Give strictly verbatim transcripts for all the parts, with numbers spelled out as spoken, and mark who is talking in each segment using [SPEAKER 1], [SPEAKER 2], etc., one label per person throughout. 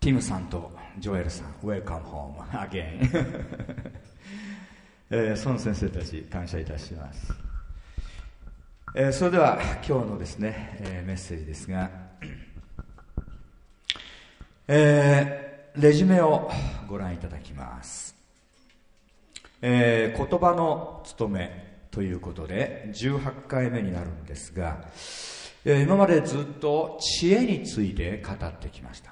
[SPEAKER 1] ティムさんとジョエルさん、Welcome home again えー、孫先生たち感謝いたします。えー、それでは今日のですね、えー、メッセージですが、えー、レジュメをご覧いただきます。えー、言葉の務めということでじゅうはちかいめになるんですが、えー、今までずっと知恵について語ってきました。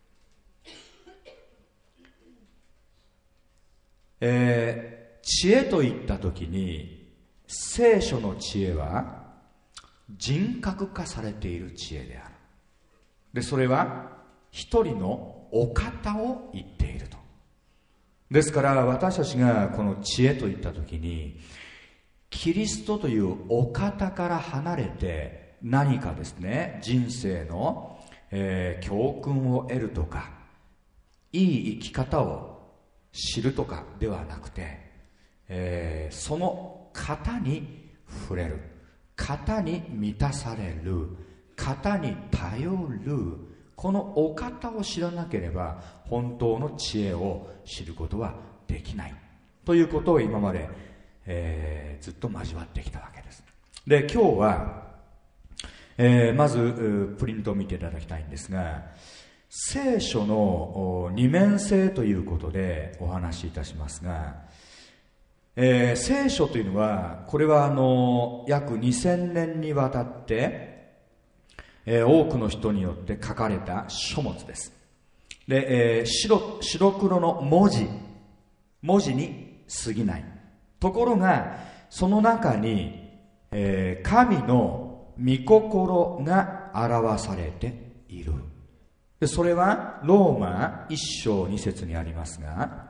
[SPEAKER 1] えー、知恵といったときに聖書の知恵は人格化されている知恵である。でそれは一人のお方を言っていると。ですから私たちがこの知恵といったときにキリストというお方から離れて何かですね、人生の、えー、教訓を得るとかいい生き方を知るとかではなくて、えー、その方に触れる、方に満たされる、方に頼る、このお方を知らなければ本当の知恵を知ることはできないということを今まで、えー、ずっと交わってきたわけです。で今日は、えー、まずプリントを見ていただきたいんですが、聖書の二面性ということでお話しいたしますが、えー、聖書というのはこれはあの約にせんねんにわたって、えー、多くの人によって書かれた書物です。で、えー、白、白黒の文字文字に過ぎない。ところがその中に、えー、神の御心が表されている。でそれはローマいっ章に節にありますが、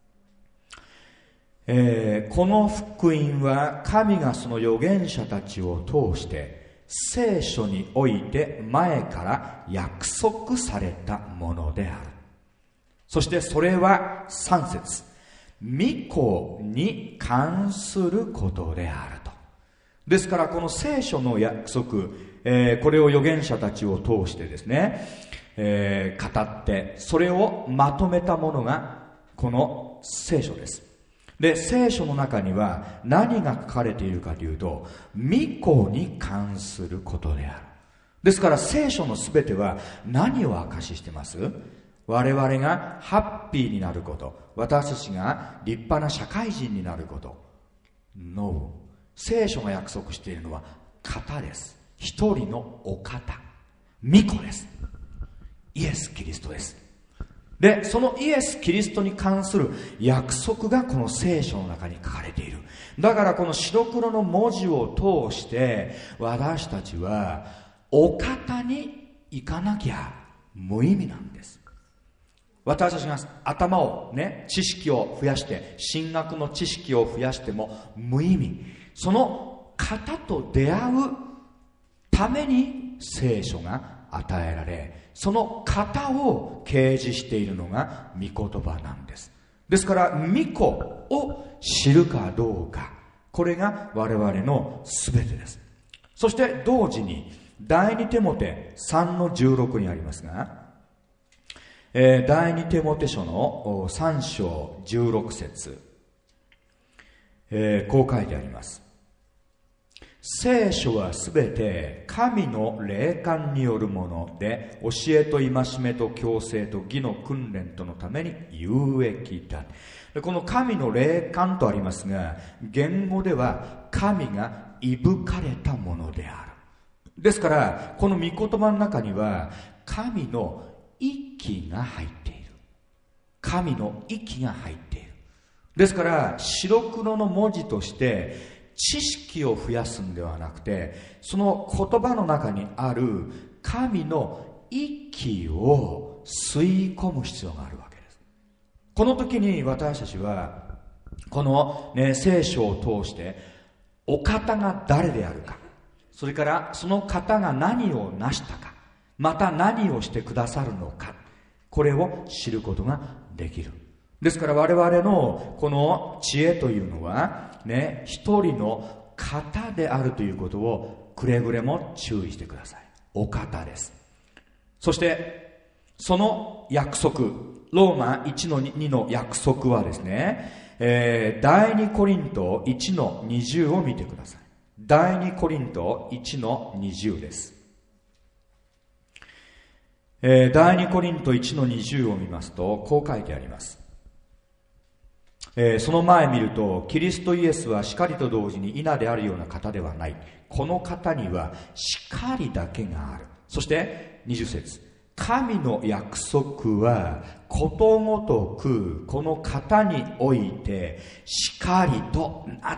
[SPEAKER 1] えー、この福音は神がその預言者たちを通して聖書において前から約束されたものである。そしてそれはさん節、御子に関することであると。ですからこの聖書の約束、えー、これを預言者たちを通してですね、えー、語ってそれをまとめたものがこの聖書です。で聖書の中には何が書かれているかというと、御子に関することである。ですから聖書のすべては何を証ししてます？我々がハッピーになること、私たちが立派な社会人になること。 No、 聖書が約束しているのは方です。一人のお方、御子です。イエス・キリストです。でそのイエス・キリストに関する約束がこの聖書の中に書かれている。だからこの白黒の文字を通して私たちはお方に行かなきゃ無意味なんです。私たちが頭をね、知識を増やして神学の知識を増やしても無意味。その方と出会うために聖書が与えられ、その方を掲示しているのが御言葉なんです。ですから御子を知るかどうか、これが我々の全てです。そして同時に第二テモテさんのじゅうろくにありますが、えー、第二テモテ書のさん章じゅうろく節、えー、こう書いてあります。聖書はすべて神の霊感によるもので、教えと戒めと矯正と義の訓練とのために有益だ。でこの神の霊感とありますが、言語では神がいぶかれたものである。ですからこの御言葉の中には神の息が入っている。神の息が入っている。ですから白黒の文字として知識を増やすんではなくて、その言葉の中にある神の息を吸い込む必要があるわけです。この時に私たちはこの、ね、聖書を通してお方が誰であるか、それからその方が何を成したか、また何をしてくださるのか、これを知ることができる。ですから我々のこの知恵というのはね、一人の方であるということをくれぐれも注意してください。お方です。そしてその約束、ローマいちのにの約束はですね、えー、第二コリントいちのにじゅうを見てください。第二コリントいちのにじゅうです。えー、第二コリントいちのにじゅうを見ますと、こう書いてあります。えー、その前見ると、キリストイエスは光と同時に稲であるような方ではない。この方には光だけがある。そしてにじゅう節、神の約束はことごとくこの方において光となった。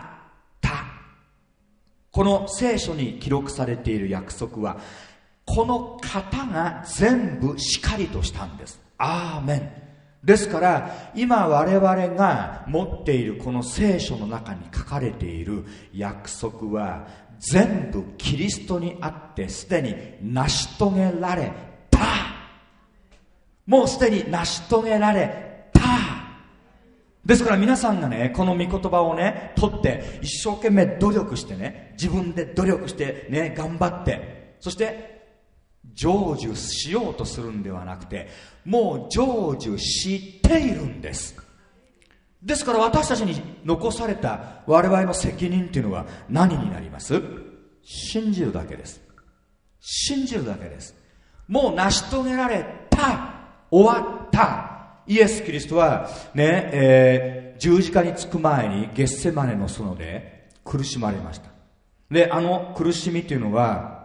[SPEAKER 1] この聖書に記録されている約束はこの方が全部光としたんです。アーメン。ですから今我々が持っているこの聖書の中に書かれている約束は全部キリストにあってすでに成し遂げられた。もうすでに成し遂げられた。ですから皆さんがね、この御言葉をね取って一生懸命努力してね、自分で努力してね、頑張って、そして成就しようとするんではなくて、もう成就しているんです。ですから私たちに残された我々の責任っていうのは何になります？信じるだけです。信じるだけです。もう成し遂げられた、終わった。イエス・キリストはね、えー、十字架につく前にゲッセマネの園で苦しまれました。で、あの苦しみっていうのは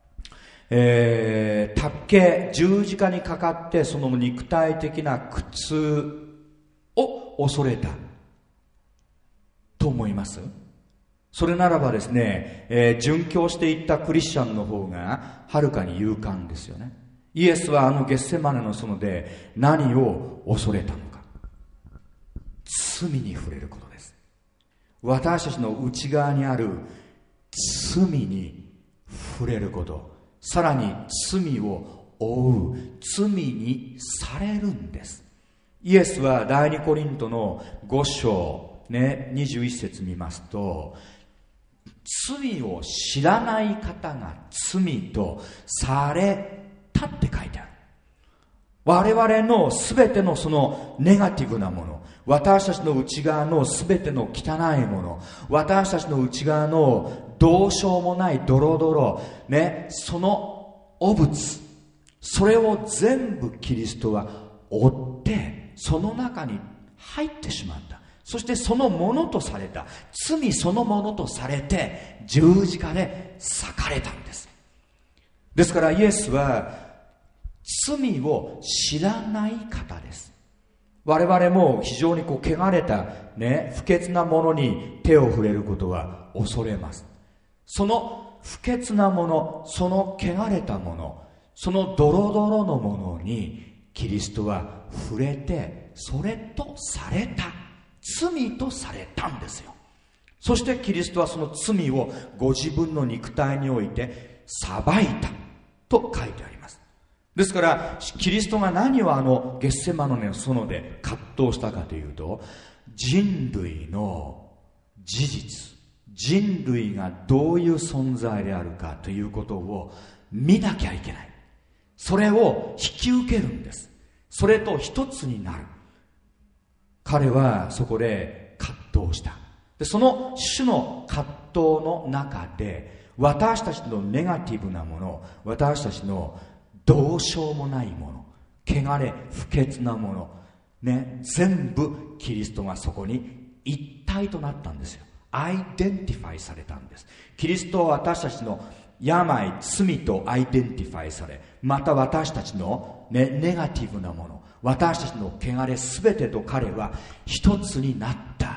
[SPEAKER 1] えー、たっけ十字架にかかってその肉体的な苦痛を恐れたと思います。それならばですね、えー、殉教していったクリスチャンの方がはるかに勇敢ですよね。イエスはあのゲッセマネの園で何を恐れたのか。罪に触れることです。私たちの内側にある罪に触れること、さらに罪を負う、罪にされるんです。イエスは第二コリントのご章、ね、にじゅういち節見ますと、罪を知らない方が罪とされたって書いてある。我々のすべてのそのネガティブなもの、私たちの内側のすべての汚いもの、私たちの内側のどうしようもないドロドロ、ね、その汚物、それを全部キリストは追ってその中に入ってしまった。そしてそのものとされた、罪そのものとされて十字架で裂かれたんです。ですからイエスは罪を知らない方です。我々も非常にこう汚れた、ね、不潔なものに手を触れることは恐れます。その不潔なもの、その汚れたもの、そのドロドロのものにキリストは触れて、それとされた、罪とされたんですよ。そしてキリストはその罪をご自分の肉体において裁いたと書いてあります。ですからキリストが何をあのゲッセマネの園で葛藤したかというと、人類の事実、人類がどういう存在であるかということを見なきゃいけない。それを引き受けるんです。それと一つになる。彼はそこで葛藤した。で、その種の葛藤の中で、私たちのネガティブなもの、私たちのどうしようもないもの、汚れ不潔なもの、ね、全部キリストがそこに一体となったんですよ。アイデンティファイされたんです。キリストは私たちの病、罪とアイデンティファイされ、また私たちの、ね、ネガティブなもの、私たちの汚れすべてと彼は一つになった。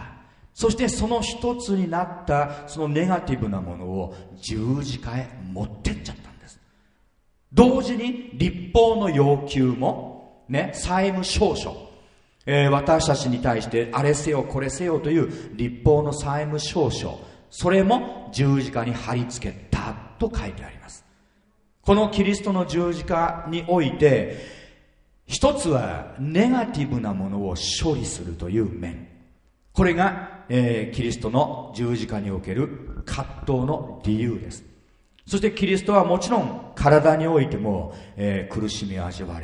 [SPEAKER 1] そしてその一つになったそのネガティブなものを十字架へ持ってっちゃったんです。同時に律法の要求も、ね、債務証書、えー、私たちに対してあれせよこれせよという律法の債務証書、それも十字架に貼り付けたと書いてあります。このキリストの十字架において、一つはネガティブなものを処理するという面、これが、えー、キリストの十字架における葛藤の理由です。そしてキリストはもちろん体においても、えー、苦しみを味わわれた。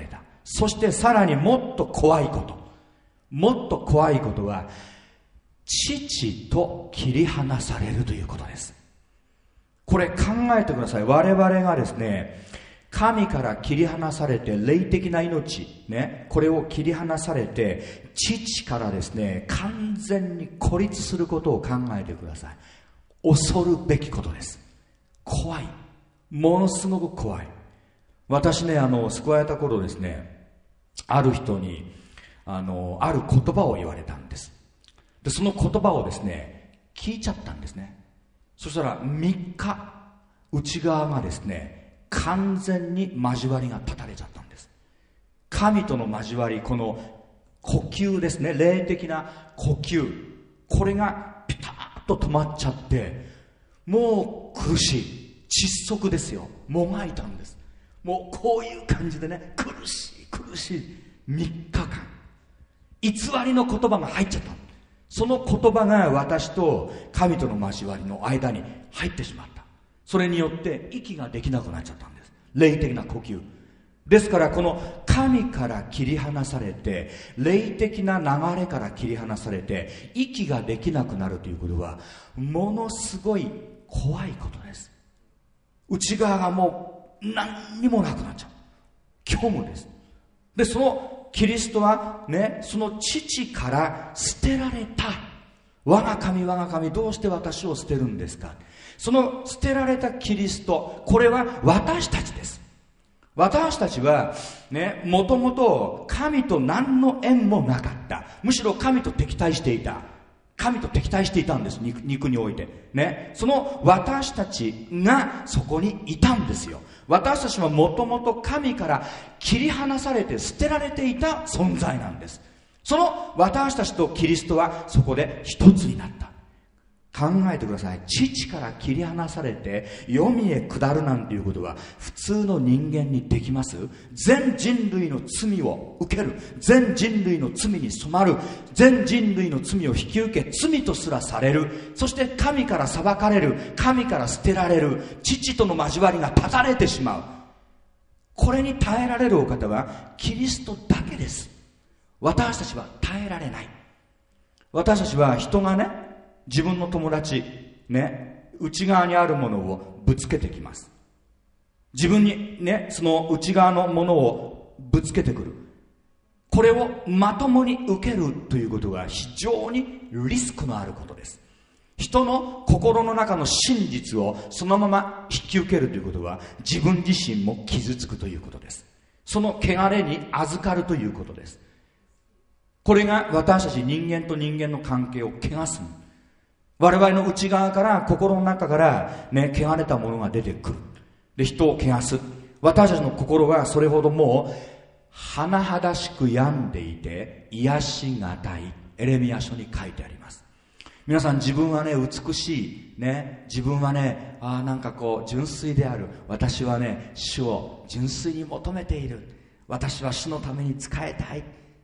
[SPEAKER 1] そしてさらにもっと怖いこと、もっと怖いことは父と切り離されるということです。これ考えてください。我々がですね、神から切り離されて、霊的な命ね、これを切り離されて父からですね、完全に孤立することを考えてください。恐るべきことです。怖い、ものすごく怖い。私ね、あの救われた頃ですね、ある人にあのある言葉を言われたんです。でその言葉をですね聞いちゃったんですね。そしたらみっか内側がですね完全に交わりが断たれちゃったんです。神との交わり、この呼吸ですね、霊的な呼吸、これがピタッと止まっちゃって、もう苦しい、窒息ですよ、もがいたんです。もうこういう感じでね、苦しい苦しいみっかかん偽りの言葉が入っちゃった。その言葉が私と神との交わりの間に入ってしまった。それによって息ができなくなっちゃったんです。霊的な呼吸ですから、この神から切り離されて、霊的な流れから切り離されて息ができなくなるということはものすごい怖いことです。内側がもう何にもなくなっちゃう、虚無です。でそのキリストはね、その父から捨てられた。我が神我が神、どうして私を捨てるんですか。その捨てられたキリスト、これは私たちです。私たちはね、もともと神と何の縁もなかった。むしろ神と敵対していた。神と敵対していたんです。 肉, 肉においてね。その私たちがそこにいたんですよ。私たちはもともと神から切り離されて捨てられていた存在なんです。その私たちとキリストはそこで一つになった。考えてください。父から切り離されて黄泉へ下るなんていうことは普通の人間にできます？全人類の罪を受ける、全人類の罪に染まる、全人類の罪を引き受け罪とすらされる、そして神から裁かれる、神から捨てられる、父との交わりが断たれてしまう。これに耐えられるお方はキリストだけです。私たちは耐えられない。私たちは人がね、自分の友達ね、内側にあるものをぶつけてきます。自分にね、その内側のものをぶつけてくる。これをまともに受けるということが非常にリスクのあることです。人の心の中の真実をそのまま引き受けるということは自分自身も傷つくということです。その汚れに預かるということです。これが私たち人間と人間の関係を汚す。我々の内側から心の中からね、汚れたものが出てくる。で人を汚す。私たちの心はそれほどもう甚だしく病んでいて癒しがたい。エレミヤ書に書いてあります。皆さん、自分はね美しいね、自分はね、あなんかこう純粋である、私はね主を純粋に求めている、私は主のために仕えたい。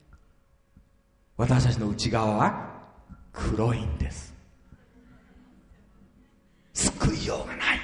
[SPEAKER 1] 私たちの内側は黒いんです。救いようがない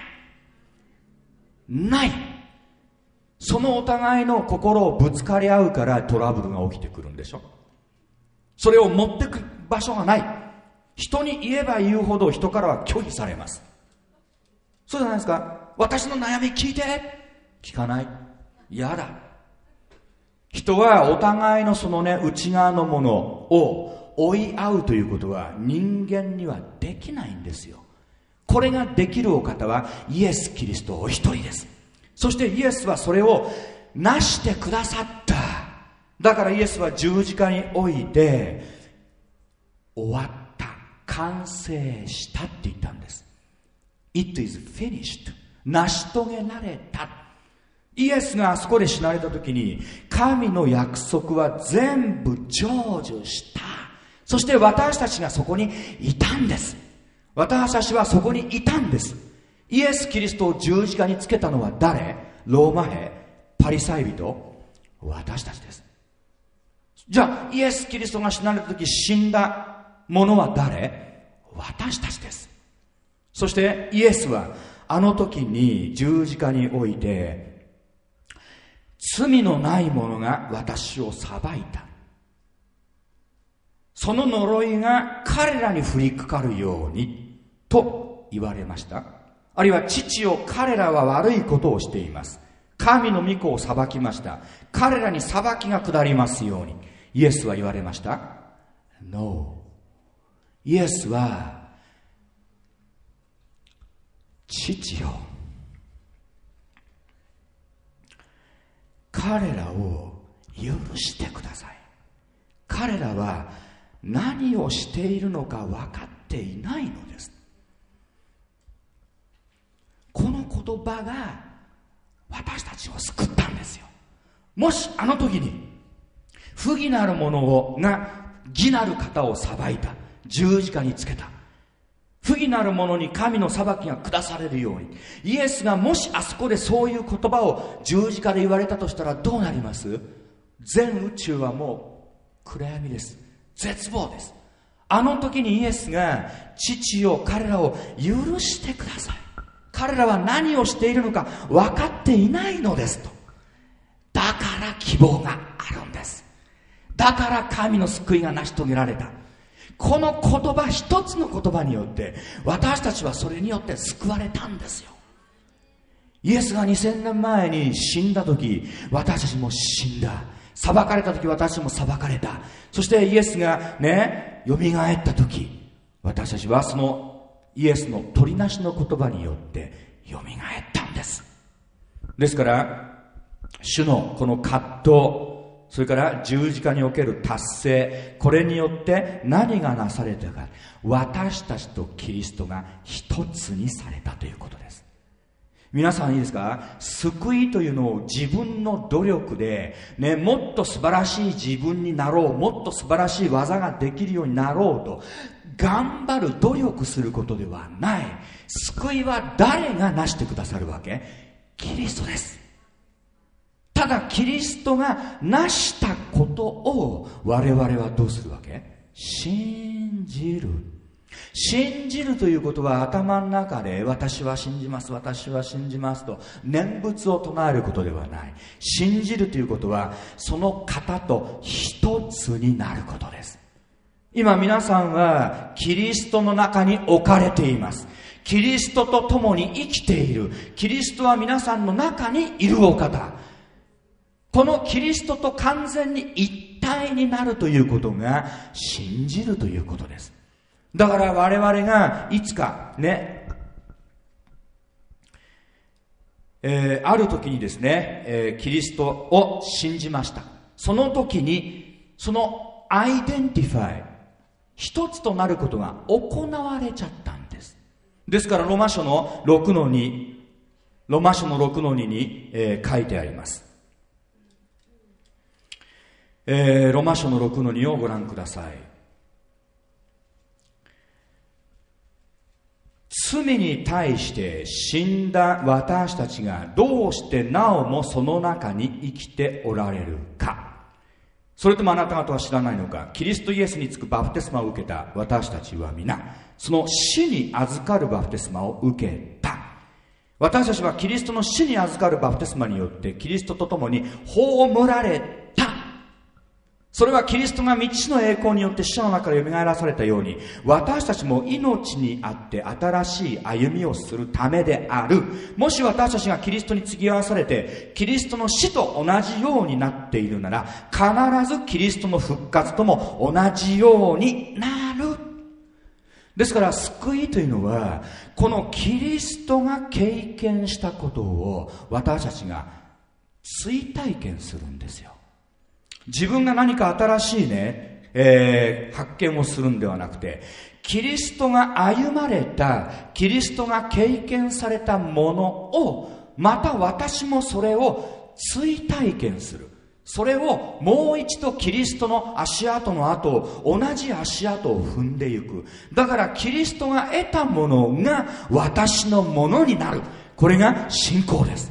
[SPEAKER 1] ない。そのお互いの心をぶつかり合うからトラブルが起きてくるんでしょ。それを持ってく場所がない。人に言えば言うほど人からは拒否されます。そうじゃないですか。私の悩み聞いて。聞かない。嫌だ。人はお互いのそのね内側のものを追い合うということは人間にはできないんですよ。これができるお方はイエス・キリストお一人です。そしてイエスはそれを成してくださった。だからイエスは十字架において終わった、完成したって言ったんです。 It is finished。 成し遂げられた。イエスがあそこで死なれた時に神の約束は全部成就した。そして私たちがそこにいたんです。私たちはそこにいたんです。イエス・キリストを十字架につけたのは誰？ローマ兵、パリサイ人、私たちです。じゃあイエス・キリストが死なれた時死んだ者は誰？私たちです。そしてイエスはあの時に十字架において罪のない者が私を裁いた。その呪いが彼らに降りかかるようにと言われました。あるいは父よ、彼らは悪いことをしています。神の御子を裁きました。彼らに裁きが下りますように。イエスは言われました。 No。 イエスは、父よ、彼らを許してください。彼らは何をしているのか分かっていないのです。この言葉が私たちを救ったんですよ。もしあの時に不義なる者をが義なる方を裁いた、十字架につけた、不義なる者に神の裁きが下されるように、イエスがもしあそこでそういう言葉を十字架で言われたとしたらどうなります？全宇宙はもう暗闇です。絶望です。あの時にイエスが、父よ、彼らを許してください。彼らは何をしているのか分かっていないのですと。だから希望があるんです。だから神の救いが成し遂げられた。この言葉一つの言葉によって私たちはそれによって救われたんですよ。イエスがにせんねんまえに死んだ時、私たちも死んだ。裁かれた時、私たちも裁かれた。そしてイエスがね、蘇った時、私たちはそのイエスの取りなしの言葉によって蘇ったんです。ですから主のこの葛藤、それから十字架における達成、これによって何がなされたか、私たちとキリストが一つにされたということです。皆さんいいですか？救いというのを自分の努力で、ね、もっと素晴らしい自分になろう、もっと素晴らしい技ができるようになろうと頑張る努力することではない。救いは誰がなしてくださるわけ？キリストです。ただキリストがなしたことを我々はどうするわけ？信じる。信じるということは頭の中で私は信じます、私は信じますと念仏を唱えることではない。信じるということはその方と一つになることです。今皆さんはキリストの中に置かれています。キリストと共に生きている。キリストは皆さんの中にいるお方。このキリストと完全に一体になるということが信じるということです。だから我々がいつかね、えー、ある時にですね、えー、キリストを信じました。その時にそのアイデンティファイ、一つとなることが行われちゃったんです。ですからロマ書のろくのに、ロマ書のろくのにに、えー、書いてあります。えー、ロマ書のろくのにをご覧ください。罪に対して死んだ私たちがどうしてなおもその中に生きておられるか。それともあなた方は知らないのか。キリストイエスにつくバプテスマを受けた私たちは皆その死に預かるバプテスマを受けた。私たちはキリストの死に預かるバプテスマによってキリストと共に葬られた。それはキリストが未知の栄光によって死者の中から蘇らされたように、私たちも命にあって新しい歩みをするためである。もし私たちがキリストに継ぎ合わされてキリストの死と同じようになっているなら、必ずキリストの復活とも同じようになる。ですから救いというのはこのキリストが経験したことを私たちが追体験するんですよ。自分が何か新しいね、えー、発見をするんではなくて、キリストが歩まれた、キリストが経験されたものをまた私もそれを追体験する。それをもう一度キリストの足跡の後を同じ足跡を踏んでいく。だからキリストが得たものが私のものになる。これが信仰です。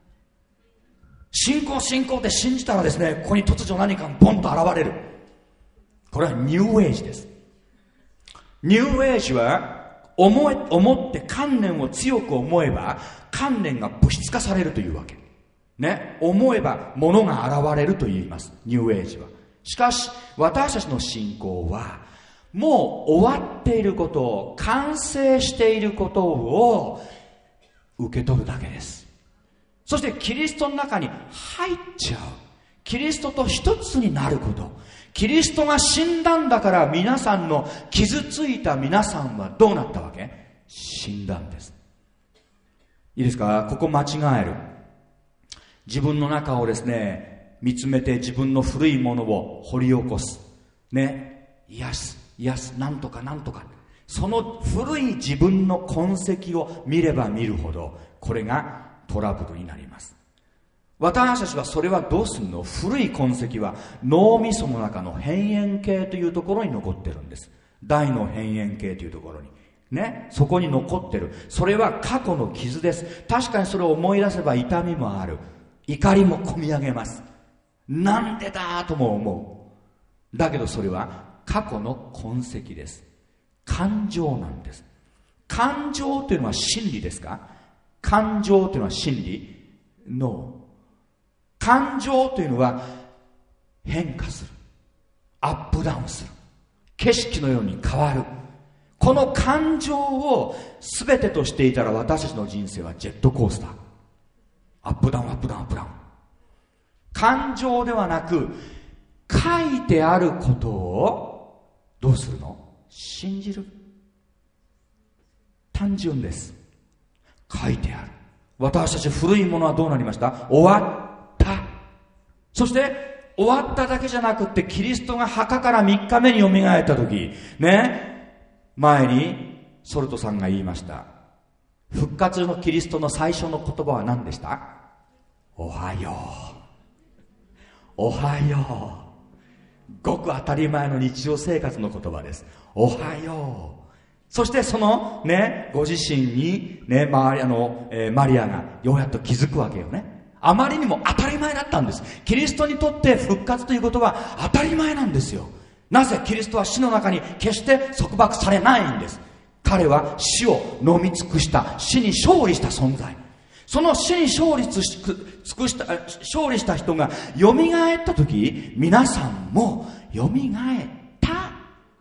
[SPEAKER 1] 信仰信仰って信じたらですね、ここに突如何かがボンと現れる。これはニューエイジです。ニューエイジは思え、思って観念を強く思えば観念が物質化されるというわけ。 ね、思えば物が現れると言います、ニューエイジは。しかし私たちの信仰はもう終わっていることを、完成していることを受け取るだけです。そしてキリストの中に入っちゃう、キリストと一つになること。キリストが死んだんだから、皆さんの傷ついた皆さんはどうなったわけ？死んだんです。いいですか？ここ間違える。自分の中をですね、見つめて自分の古いものを掘り起こす。ね。癒す。癒す。なんとかなんとか。その古い自分の痕跡を見れば見るほど、これがトラブルになります。私たちはそれはどうするの？古い痕跡は脳みその中の辺縁系というところに残ってるんです。大の辺縁系というところにね、そこに残ってる。それは過去の傷です。確かにそれを思い出せば痛みもある、怒りもこみ上げます。なんでだとも思う。だけどそれは過去の痕跡です。感情なんです。感情というのは真理ですか？感情というのは真理？ No。感情というのは変化する、アップダウンする、景色のように変わる。この感情を全てとしていたら、私たちの人生はジェットコースター。アップダウンアップダウンアップダウン。感情ではなく、書いてあることをどうするの？信じる。単純です。書いてある。私たち古いものはどうなりました？終わった。そして終わっただけじゃなくって、キリストが墓からみっかめによみがえった時ね、前にソルトさんが言いました。復活のキリストの最初の言葉は何でした？おはよう。おはよう。ごく当たり前の日常生活の言葉です。おはよう。そしてそのね、ご自身にね、マリアの、えー、マリアがようやっと気づくわけよね。あまりにも当たり前だったんです。キリストにとって復活ということは当たり前なんですよ。なぜ？キリストは死の中に決して束縛されないんです。彼は死を飲み尽くした、死に勝利した存在。その死に勝利尽くした、勝利した人が蘇った時、皆さんも蘇った。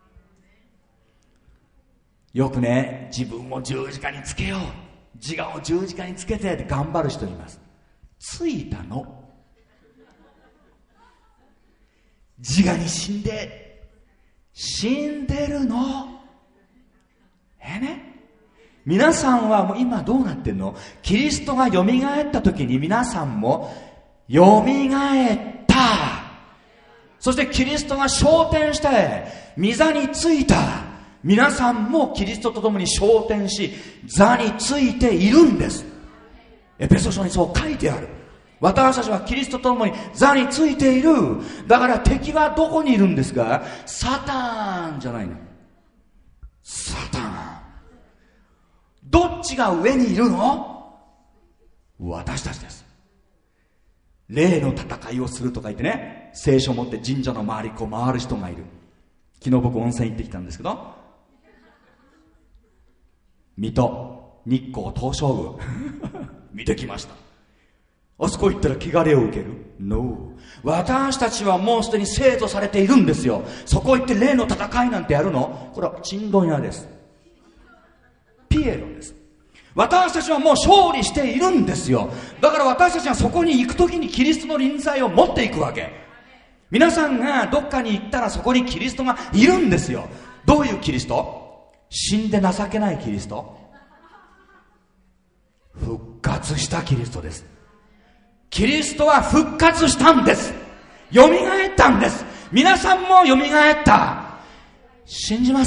[SPEAKER 1] よくね、自分を十字架につけよう、自我を十字架につけてって頑張る人います。ついたの。自我に死んで死んでるの。えね、皆さんはもう今どうなってんの？キリストが蘇った時に皆さんも蘇った。そしてキリストが昇天して御座についた。皆さんもキリストと共に昇天し座についているんです。エペソ書にそう書いてある。私たちはキリストと共に座についている。だから敵はどこにいるんですか？サタンじゃないの。サタン。どっちが上にいるの？私たちです。霊の戦いをするとか言ってね、聖書を持って神社の周りこう回る人がいる。昨日僕温泉行ってきたんですけど、水戸日光東照宮見てきました。あそこ行ったら汚れを受ける？ No。 私たちはもうすでに生とされているんですよ。そこ行って霊の戦いなんてやるの？これはチンドン屋です。ピエロです。私たちはもう勝利しているんですよ。だから私たちはそこに行くときにキリストの臨在を持っていくわけ。皆さんがどっかに行ったらそこにキリストがいるんですよ。どういうキリスト？死んで情けないキリスト？復活したキリストです。キリストは復活したんです。蘇ったんです。皆さんも蘇った。信じます？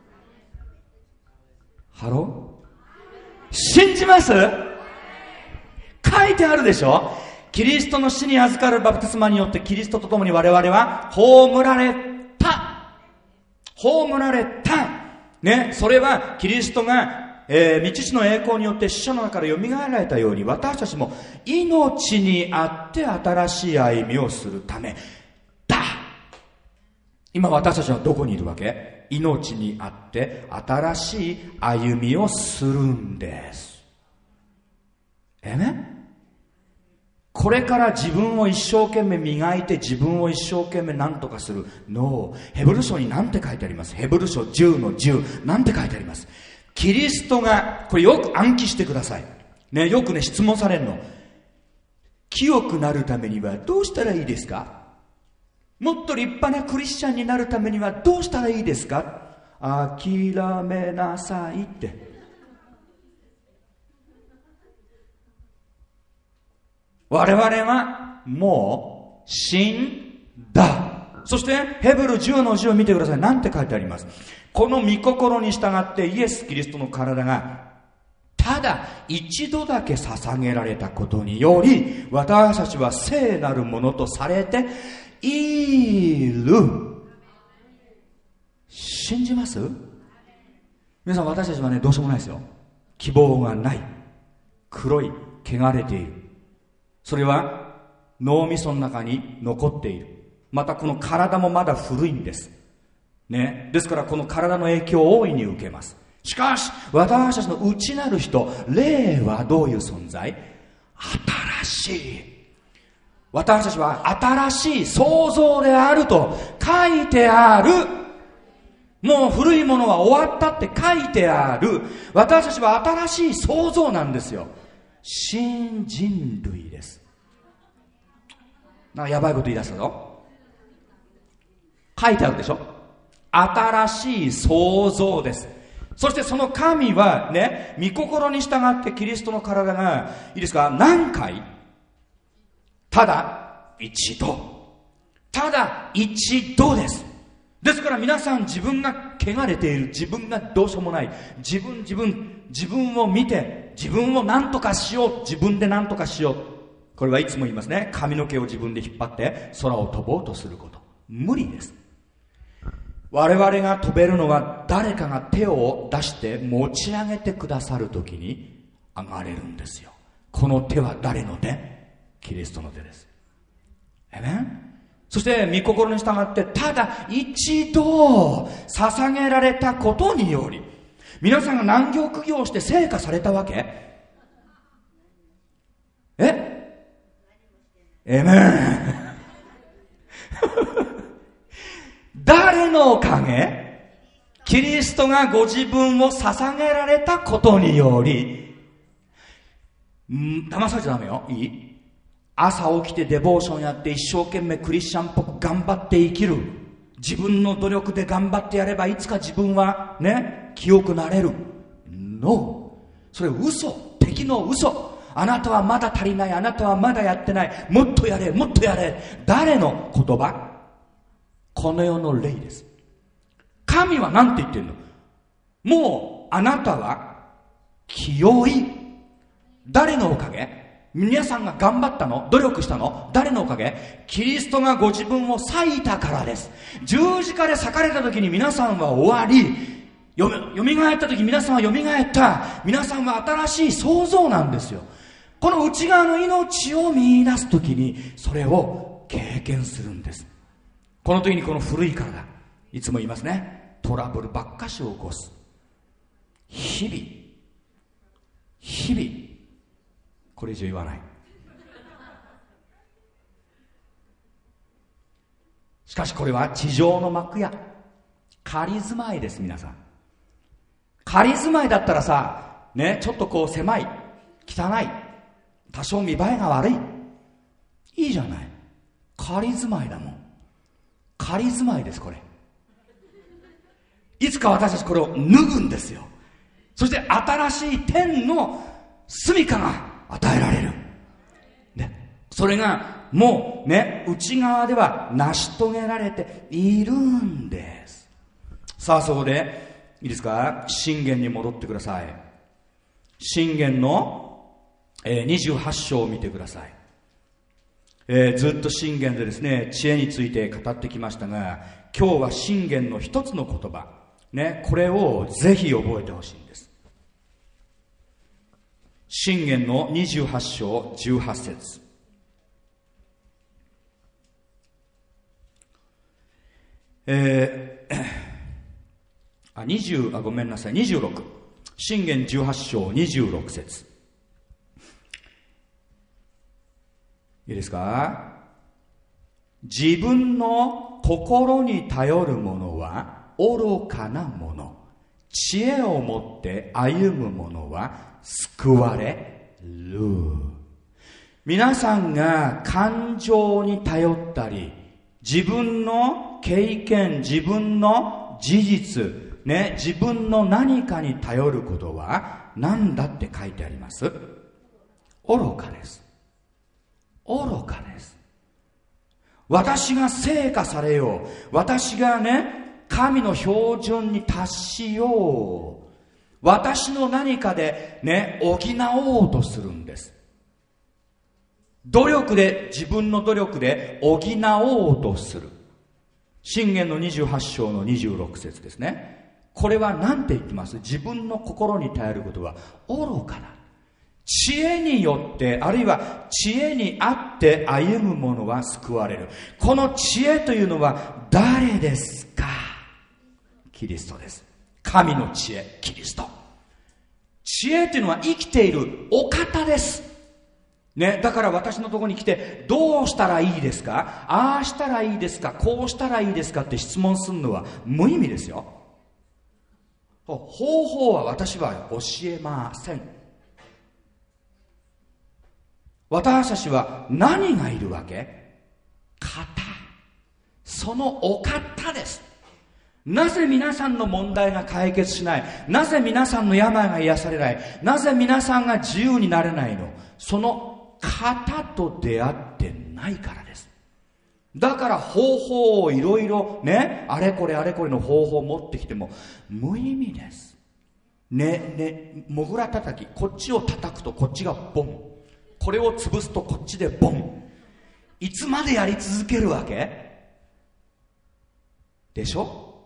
[SPEAKER 1] ハロー？信じます？書いてあるでしょ。キリストの死に預かるバプテスマによってキリストと共に我々は葬られた。葬られた。ね、それはキリストがえー、未知の栄光によって死者の中から蘇られたように、私たちも命にあって新しい歩みをするためだ。今私たちはどこにいるわけ？命にあって新しい歩みをするんです。えね、ここれから自分を一生懸命磨いて自分を一生懸命何とかするの。ヘブル書に何て書いてあります？ヘブル書じゅうのじゅう何て書いてあります？キリストが、これよく暗記してくださいね。よくね質問されるの。清くなるためにはどうしたらいいですか？もっと立派なクリスチャンになるためにはどうしたらいいですか？諦めなさいって。我々はもう死んだ。そしてヘブルじゅうのじゅうを見てください。なんて書いてあります？この御心に従ってイエス・キリストの体がただ一度だけ捧げられたことにより、私たちは聖なるものとされている。信じます？皆さん、私たちはね、どうしようもないですよ。希望がない。黒い、汚れている。それは脳みその中に残っている。またこの体もまだ古いんですね。ですからこの体の影響を大いに受けます。しかし私たちの内なる人、霊はどういう存在？新しい。私たちは新しい創造であると書いてある。もう古いものは終わったって書いてある。私たちは新しい創造なんですよ。新人類です。なんかやばいこと言い出したぞ。書いてあるでしょ。新しい創造です。そしてその神はね、御心に従ってキリストの体が、いいですか、何回？ただ一度。ただ一度です。ですから皆さん、自分が汚れている、自分がどうしようもない、自分自分自分を見て自分を何とかしよう、自分で何とかしよう。これはいつも言いますね。髪の毛を自分で引っ張って空を飛ぼうとすること、無理です。我々が飛べるのは、誰かが手を出して持ち上げてくださるときに上がれるんですよ。この手は誰の手？キリストの手です。えめん。そして御心に従ってただ一度捧げられたことにより、皆さんが難行苦行して成果されたわけ？ええめん誰のおかげ？キリストがご自分を捧げられたことにより、ん騙されちゃダメよ。いい？朝起きてデボーションやって一生懸命クリスチャンっぽく頑張って生きる。自分の努力で頑張ってやればいつか自分はね、清くなれる。No。それ嘘。敵の嘘。あなたはまだ足りない。あなたはまだやってない。もっとやれ、もっとやれ。誰の言葉？この世の霊です。神は何て言ってるの？もうあなたは清い。誰のおかげ？皆さんが頑張ったの？努力したの？誰のおかげ？キリストがご自分を裂いたからです。十字架で裂かれた時に皆さんは終わり、よみがえった時皆さんはよみがえった。皆さんは新しい創造なんですよ。この内側の命を見出す時にそれを経験するんです。この時にこの古い体、いつも言いますね、トラブルばっかしを起こす。日々日々これ以上言わない。しかしこれは地上の幕屋、仮住まいです。皆さん、仮住まいだったらさ、ね、ちょっとこう狭い、汚い、多少見栄えが悪い、いいじゃない。仮住まいだもん。仮住まいです。これいつか私たちこれを脱ぐんですよ。そして新しい天の住みかが与えられる、ね、それがもうね、内側では成し遂げられているんです。さあ、そこでいいですか、箴言に戻ってください。箴言の、えー、にじゅうはち章を見てください。えー、ずっと箴言でですね、知恵について語ってきましたが、今日は箴言の一つの言葉、ね、これをぜひ覚えてほしいんです。箴言のにじゅうはち章じゅうはち節。えー、あ、にじゅう、あ、ごめんなさい、にじゅうろく。箴言じゅうはち章にじゅうろく節。 いいですか？自分の心に頼るものは愚かなもの、知恵を持って歩むものは救われる。皆さんが感情に頼ったり、自分の経験、自分の事実、ね、自分の何かに頼ることは何だって書いてあります？愚かです。愚かです。私が成果されよう、私がね、神の標準に達しよう、私の何かでね、補おうとするんです。努力で、自分の努力で補おうとする。箴言のにじゅうはち章のにじゅうろく節ですね。これは何て言ってます？自分の心に頼ることは愚かだ。知恵によって、あるいは知恵にあって歩む者は救われる。この知恵というのは誰ですか？キリストです。神の知恵、キリスト。知恵というのは生きているお方です。ね、だから私のところに来て、どうしたらいいですか？ああしたらいいですか？こうしたらいいですか？って質問するのは無意味ですよ。方法は私は教えません。私たちは何がいるわけ？方。そのお方です。なぜ皆さんの問題が解決しない？なぜ皆さんの病が癒されない？なぜ皆さんが自由になれないの？その方と出会ってないからです。だから方法をいろいろね、あれこれあれこれの方法を持ってきても無意味です。ね、ね、もぐら叩き、こっちを叩くとこっちがボン。これを潰すとこっちでボン。いつまでやり続けるわけでしょ？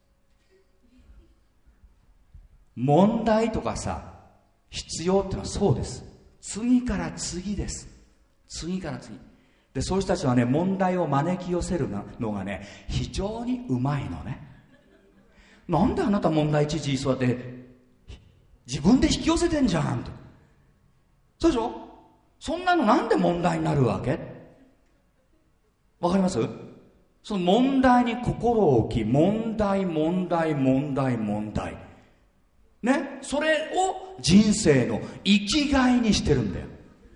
[SPEAKER 1] 問題とかさ、必要ってのはそうです。次から次です。次から次で、そういう人たちはね、問題を招き寄せるのがね、非常にうまいのね。なんであなた問題いちいちそうやって自分で引き寄せてんじゃんと。そうでしょ？そんなのなんで問題になるわけ？わかります？その問題に心を置き、問題問題問題問題ね、それを人生の生きがいにしてるんだよ。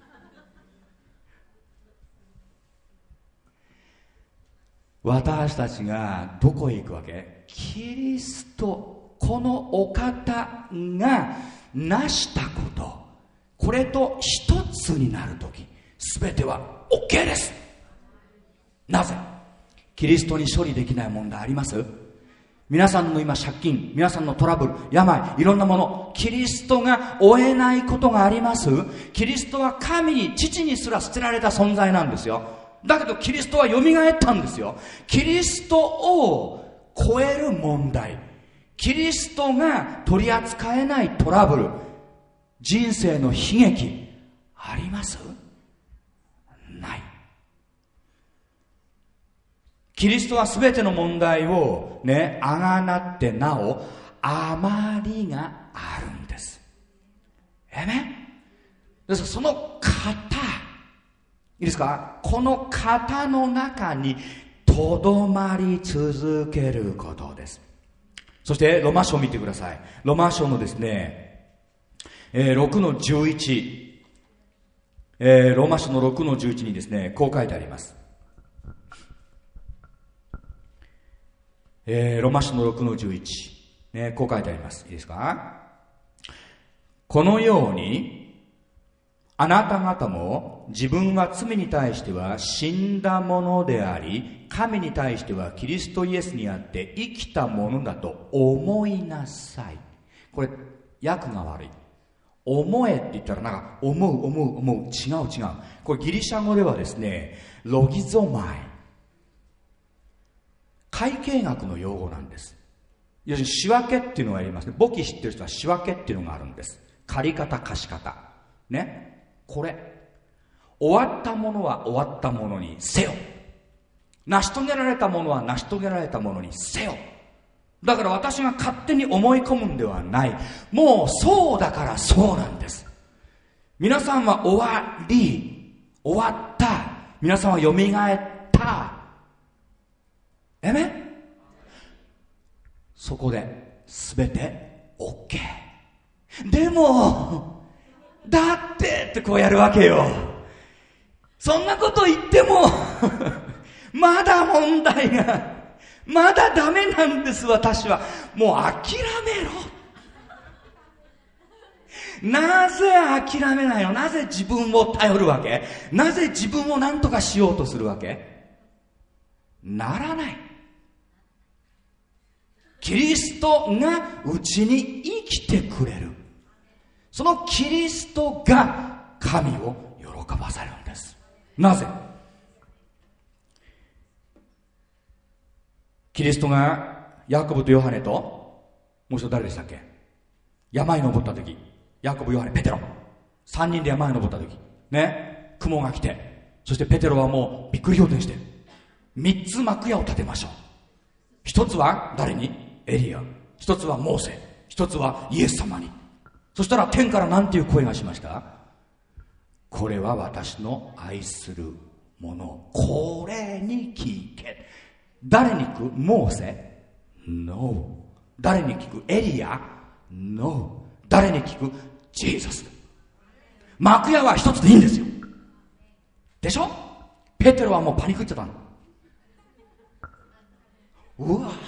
[SPEAKER 1] 私たちがどこへ行くわけ？キリスト、このお方が成したこと、これと一つになるとき、すべては OK です。なぜ？キリストに処理できない問題あります？皆さんの今借金、皆さんのトラブル、病、いろんなもの、キリストが負えないことがあります？キリストは神に、父にすら捨てられた存在なんですよ。だけどキリストは蘇ったんですよ。キリストを超える問題、キリストが取り扱えないトラブル、人生の悲劇あります？ない。キリストは全ての問題をね、あがなってなお余りがあるんです。えね。ですからその方、いいですか？この方の中にとどまり続けることです。そしてロマ書を見てください。ロマ書のですね、えー、ろくのじゅういち、えー、ロマ書のろくのじゅういちにですね、こう書いてあります。えー、ロマ書のろくのじゅういち、ね、こう書いてあります。いいですか？このようにあなた方も自分は罪に対しては死んだものであり、神に対してはキリストイエスにあって生きたものだと思いなさい。これ訳が悪い。思えって言ったらなんか思う思う思う、違う違う。これギリシャ語ではですね、ロギゾマイ、会計学の用語なんです。要するに仕分けっていうのがありますね。簿記知ってる人は仕分けっていうのがあるんです。借り方貸し方ね。これ終わったものは終わったものにせよ、成し遂げられたものは成し遂げられたものにせよ。だから私が勝手に思い込むんではない。もうそうだからそうなんです。皆さんは終わり、終わった、 皆さんはよみがえった。えめ？そこで全て OK。 でもだってってこうやるわけよ。そんなこと言ってもまだ問題が、まだダメなんです。私はもう諦めろ。なぜ諦めないの？なぜ自分を頼るわけ？なぜ自分を何とかしようとするわけ？ならない。キリストがうちに生きてくれる。そのキリストが神を喜ばせるんです。なぜ？キリストがヤコブとヨハネと、もう一度誰でしたっけ？山に登った時、ヤコブ、ヨハネ、ペテロ、三人で山に登った時ね、雲が来て、そしてペテロはもうびっくり仰天して、三つ幕屋を建てましょう。一つは誰に？エリア。一つはモーセ。一つはイエス様に。そしたら天から何ていう声がしました？これは私の愛するもの、これに聞け。誰に聞く？モーセ？ No。 誰に聞く？エリア？ No。 誰に聞く？ジーザス。幕屋は一つでいいんですよ。でしょ？ペテロはもうパニクっちゃったの。うわ、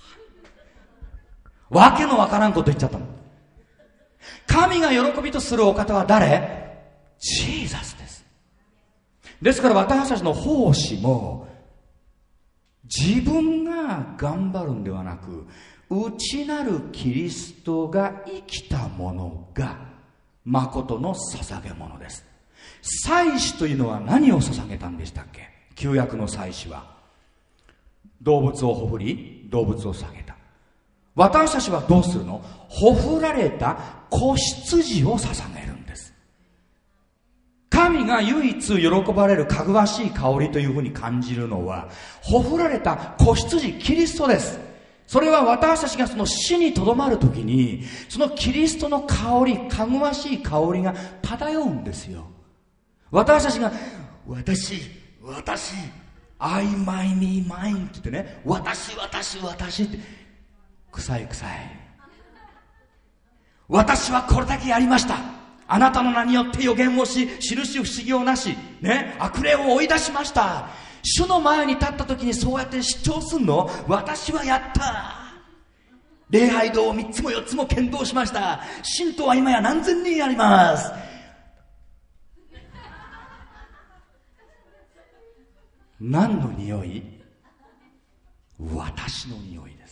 [SPEAKER 1] わけのわからんこと言っちゃったの。神が喜びとするお方は誰？ジーザスです。ですから私たちの奉仕も自分が頑張るんではなく、内なるキリストが生きたものが誠の捧げ物です。祭司というのは何を捧げたんでしたっけ？旧約の祭司は動物をほふり、動物を捧げた。私たちはどうするの？ほふられた子羊を捧げるんです。神が唯一喜ばれるかぐわしい香りというふうに感じるのは、ほふられた子羊、キリストです。それは私たちがその死にとどまるときに、そのキリストの香り、かぐわしい香りが漂うんですよ。私たちが私私 I, my, me, mine って言ってね、私私私って臭い臭い。私はこれだけやりました。あなたの名によって予言をし、印不思議をなし、ね、悪霊を追い出しました。主の前に立った時にそうやって主張すんの？私はやった。礼拝堂を三つも四つも剣道しました。信徒は今や何千人あります。何の匂い？私の匂いです。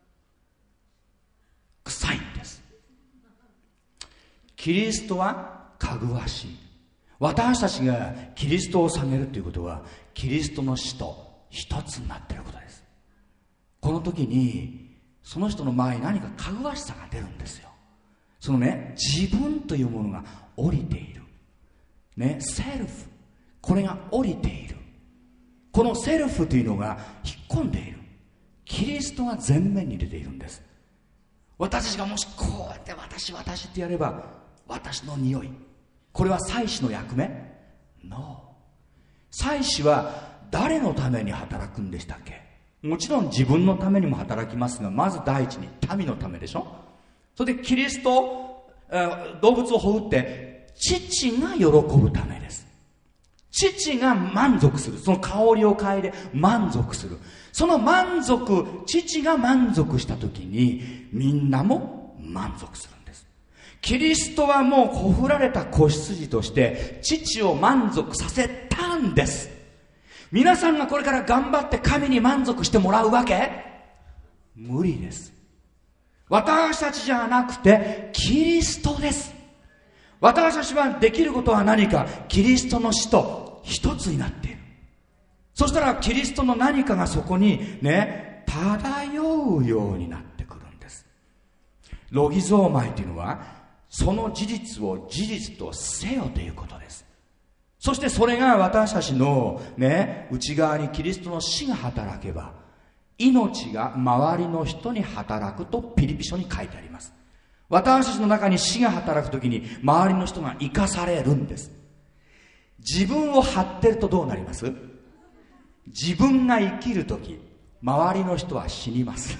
[SPEAKER 1] 臭いんです。キリストはかぐわしい。私たちがキリストを下げるということは、キリストの死と一つになっていることです。この時にその人の前に何かかぐわしさが出るんですよ。そのね、自分というものが降りているね、セルフ、これが降りている。このセルフというのが引っ込んでいる。キリストが前面に出ているんです。私たちがもしこうやって私私ってやれば、私の匂い、これは祭司の役目？ No。 祭司は誰のために働くんでしたっけ？もちろん自分のためにも働きますが、まず第一に民のためでしょ。それでキリスト、動物をほふって父が喜ぶためです。父が満足する。その香りを嗅いで満足する。その満足、父が満足した時にみんなも満足するんです。キリストはもうほふられた子羊として父を満足させたんです。皆さんがこれから頑張って神に満足してもらうわけ？無理です。私たちじゃなくてキリストです。私たちはできることは何か？キリストの死と一つになっている。そしたらキリストの何かがそこにね、漂うようになってくるんです。ロギゾーマイというのは、その事実を事実とせよということです。そしてそれが私たちのね、内側にキリストの死が働けば、命が周りの人に働くとピリピ書に書いてあります。私たちの中に死が働くときに周りの人が生かされるんです。 自分を張ってるとどうなります？自分が生きるとき、周りの人は死にます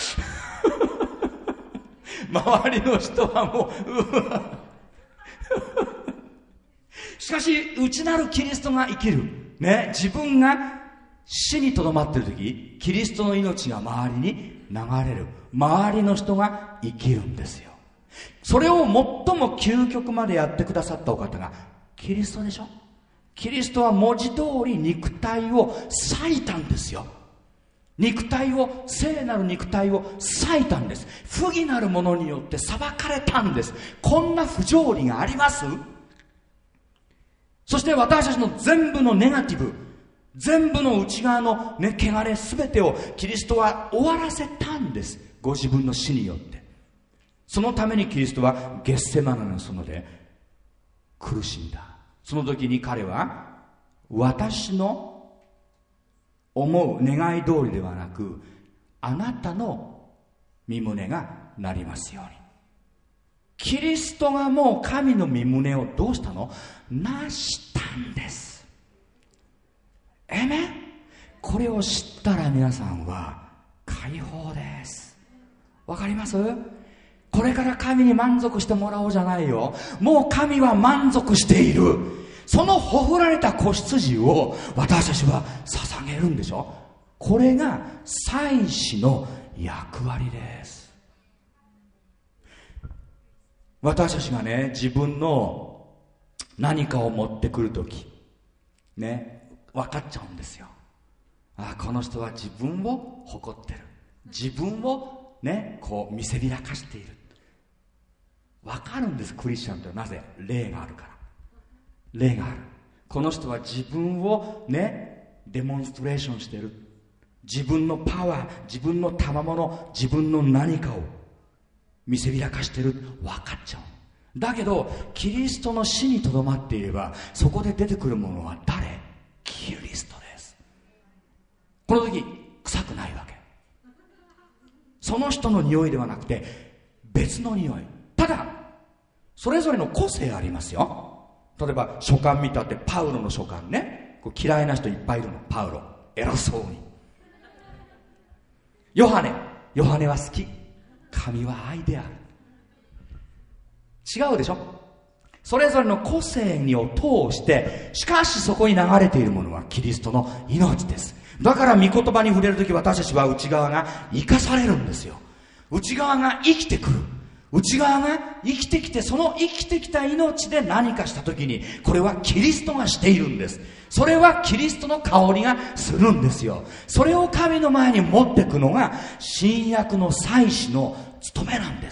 [SPEAKER 1] 周りの人はもううわしかし内なるキリストが生きる、ね、自分が死にとどまっているとき、キリストの命が周りに流れる。周りの人が生きるんですよ。それを最も究極までやってくださったお方がキリストでしょ。キリストは文字通り肉体を裂いたんですよ。肉体を、聖なる肉体を裂いたんです。不義なる者によって裁かれたんです。こんな不条理があります？そして私たちの全部のネガティブ、全部の内側のね、汚れ全てをキリストは終わらせたんです。ご自分の死によって。そのためにキリストはゲッセマネの園で苦しんだ。その時に彼は、私の思う願い通りではなく、あなたの御胸がなりますように。キリストがもう神の御胸をどうしたの？なしたんです。えめ？これを知ったら皆さんは解放です。わかります？これから神に満足してもらおうじゃないよ。もう神は満足している。そのほふられた子羊を私たちは捧げるんでしょ。これが祭司の役割です。私たちがね、自分の何かを持ってくるときね、分かっちゃうんですよ。あ、この人は自分を誇ってる、自分をね、こう見せびらかしている。分かるんです。クリスチャンってなぜ？霊があるから。霊がある。この人は自分をね、デモンストレーションしている。自分のパワー、自分の賜物、自分の何かを見せびらかしている。分かっちゃう。だけどキリストの死にとどまっていれば、そこで出てくるものは誰？キリストです。この時臭くないわけ。その人の匂いではなくて別の匂い。ただそれぞれの個性ありますよ。例えば書簡見たってパウロの書簡ね、こう嫌いな人いっぱいいるの。パウロ偉そうに。ヨハネヨハネは好き。神は愛である。違うでしょ。それぞれの個性にを通して、しかしそこに流れているものはキリストの命です。だから御言葉に触れるとき、私たちは内側が生かされるんですよ。内側が生きてくる。内側が生きてきて、その生きてきた命で何かしたときに、これはキリストがしているんです。それはキリストの香りがするんですよ。それを神の前に持っていくのが新約の祭司の務めなんです。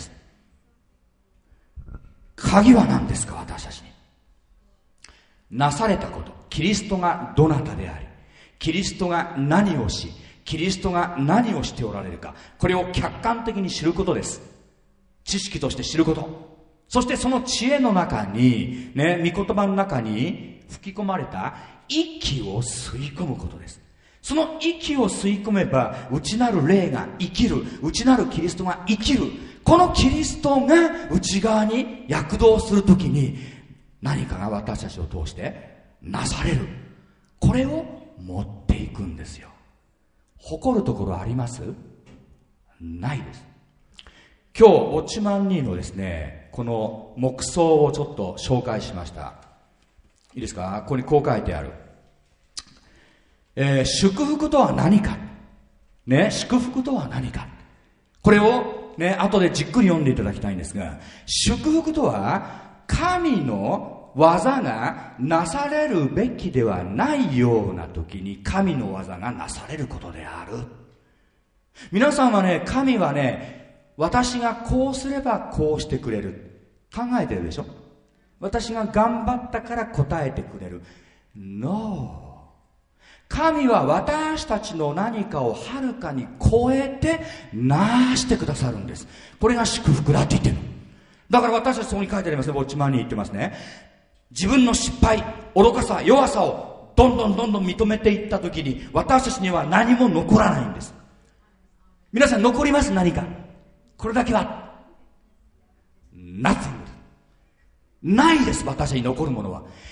[SPEAKER 1] 鍵は何ですか？私たちになされたこと、キリストがどなたであり、キリストが何をし、キリストが何をしておられるか、これを客観的に知ることです。知識として知ること。そしてその知恵の中にね、御言葉の中に吹き込まれた息を吸い込むことです。その息を吸い込めば、内なる霊が生きる、内なるキリストが生きる。このキリストが内側に躍動するときに、何かが私たちを通してなされる。これを持っていくんですよ。誇るところあります？ないです。今日ウォッチマンにのですね、この黙想をちょっと紹介しました。いいですか？ここにこう書いてある。えー、祝福とは何か、ね、祝福とは何か。これをね、後でじっくり読んでいただきたいんですが、祝福とは神の技がなされるべきではないような時に神の技がなされることである。皆さんはね、神はね、私がこうすればこうしてくれる考えてるでしょ。私が頑張ったから答えてくれる。 No、 神は私たちの何かをはるかに超えてなしてくださるんです。これが祝福だって言ってるの。だから私たちそこに書いてありますね。ウォッチマンに言ってますね。自分の失敗、愚かさ、弱さをどんどんどんどん認めていったときに、私たちには何も残らないんです。皆さん残ります？何かこれだけは Nothing ないです。私に残るものは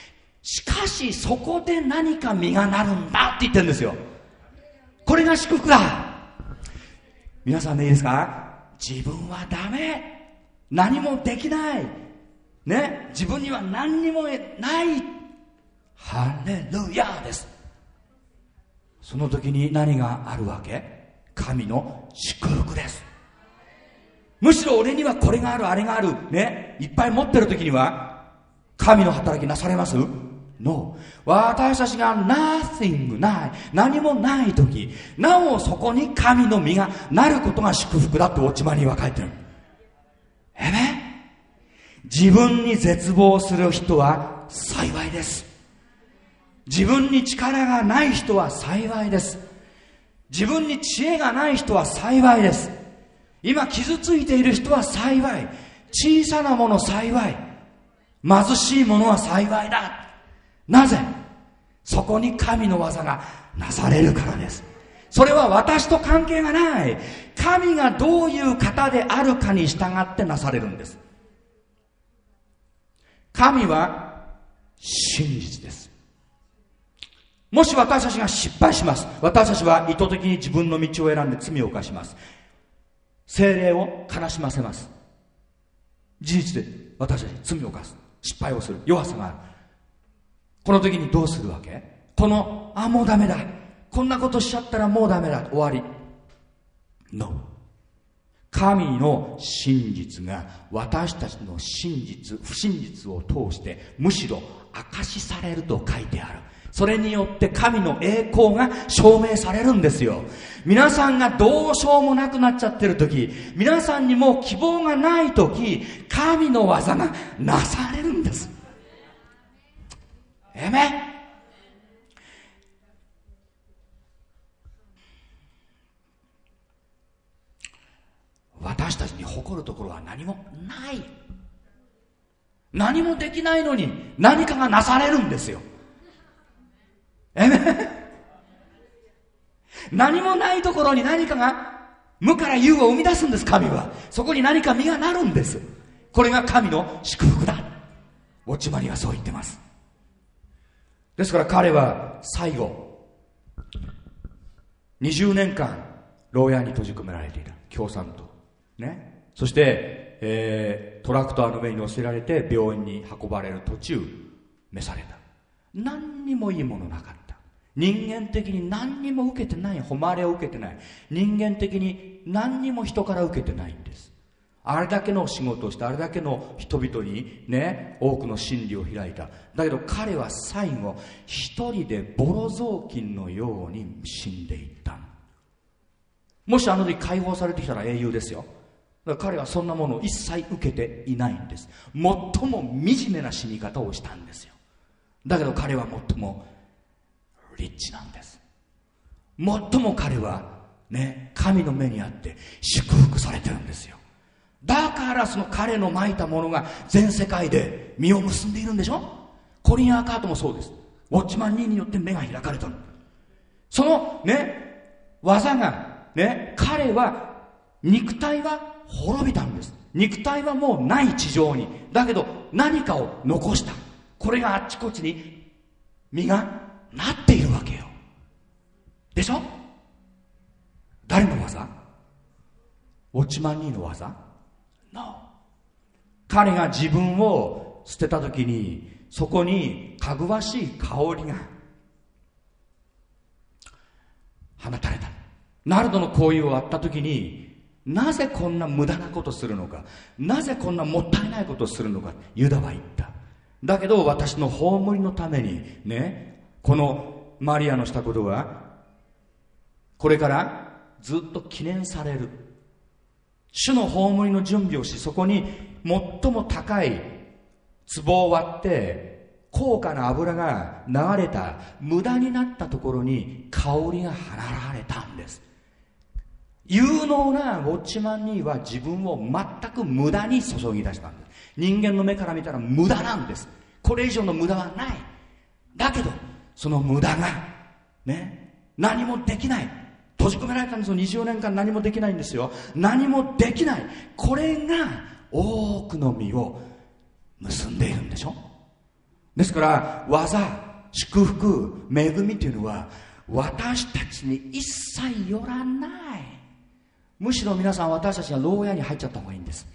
[SPEAKER 1] しかしそこで何か実がなるんだって言ってるんですよ。これが祝福だ。皆さんでいいですか？自分はダメ、何もできないね、自分には何にもない、ハレルヤです。その時に何があるわけ？神の祝福です。むしろ俺にはこれがある、あれがあるね、いっぱい持ってる時には神の働きなされます？ No。 私たちが nothing ない、何もない時、なおそこに神の実がなることが祝福だってウォッチマンには書いてる。えね、自分に絶望する人は幸いです。自分に力がない人は幸いです。自分に知恵がない人は幸いです。今傷ついている人は幸い、小さなもの幸い、貧しいものは幸いだ。なぜ？そこに神の技がなされるからです。それは私と関係がない。神がどういう方であるかに従ってなされるんです。神は真実です。もし私たちが失敗します。私たちは意図的に自分の道を選んで罪を犯します。聖霊を悲しませます。事実で私たち罪を犯す、失敗をする、弱さがある。この時にどうするわけ？このあもうダメだ、こんなことしちゃったらもうダメだ、終わり。 No。 神の真実が私たちの真実不真実を通してむしろ証しされると書いてある。それによって神の栄光が証明されるんですよ。皆さんがどうしようもなくなっちゃってる時、皆さんにもう希望がない時、神の技がなされるんです。えめ、私たちに誇るところは何もない。何もできないのに何かがなされるんですよ。えめ、何もないところに何かが無から有を生み出すんです。神はそこに何か実がなるんです。これが神の祝福だ。ウォッチマニはそう言ってます。ですから彼は最後にじゅうねんかん牢屋に閉じ込められていた。共産党ね。そして、えー、トラクターの上に乗せられて病院に運ばれる途中召された。何にもいいものなかった。人間的に何にも受けてない。誉れを受けてない。人間的に何にも人から受けてないんです。あれだけの仕事をして、あれだけの人々にね、多くの真理を開いた。だけど彼は最後一人でボロ雑巾のように死んでいった。もしあの時解放されてきたら英雄ですよ。だから彼はそんなものを一切受けていないんです。最も惨めな死に方をしたんですよ。だけど彼は最もリッチなんです。最も彼はね、神の目にあって祝福されてるんですよ。だからその彼のまいたものが全世界で実を結んでいるんでしょ。コリン・アーカートもそうです。ウォッチマンにによって目が開かれたの。そのね技がね、彼は肉体は滅びたんです。肉体はもうない地上に。だけど何かを残した。これがあっちこっちに実がなっているわけよ。でしょ。誰の技？ウォッチマンにの技？ No。 彼が自分を捨てた時にそこにかぐわしい香りが放たれた。ナルドの香油を割った時に、なぜこんな無駄なことするのか、なぜこんなもったいないことをするのか、ユダは言った。だけど私の葬りのためにね、このマリアのしたことはこれからずっと記念される。主の葬りの準備をし、そこに最も高い壺を割って高価な油が流れた無駄になったところに香りが放られたんです。有能なウォッチマンには自分を全く無駄に注ぎ出したんです。人間の目から見たら無駄なんです。これ以上の無駄はない。だけどその無駄がね、何もできない。閉じ込められたんですよ。にじゅうねんかん何もできないんですよ。何もできない。これが多くの実を結んでいるんでしょ。 ですから技、祝福、恵みというのは私たちに一切よらない。むしろ皆さん、私たちが牢屋に入っちゃった方がいいんです。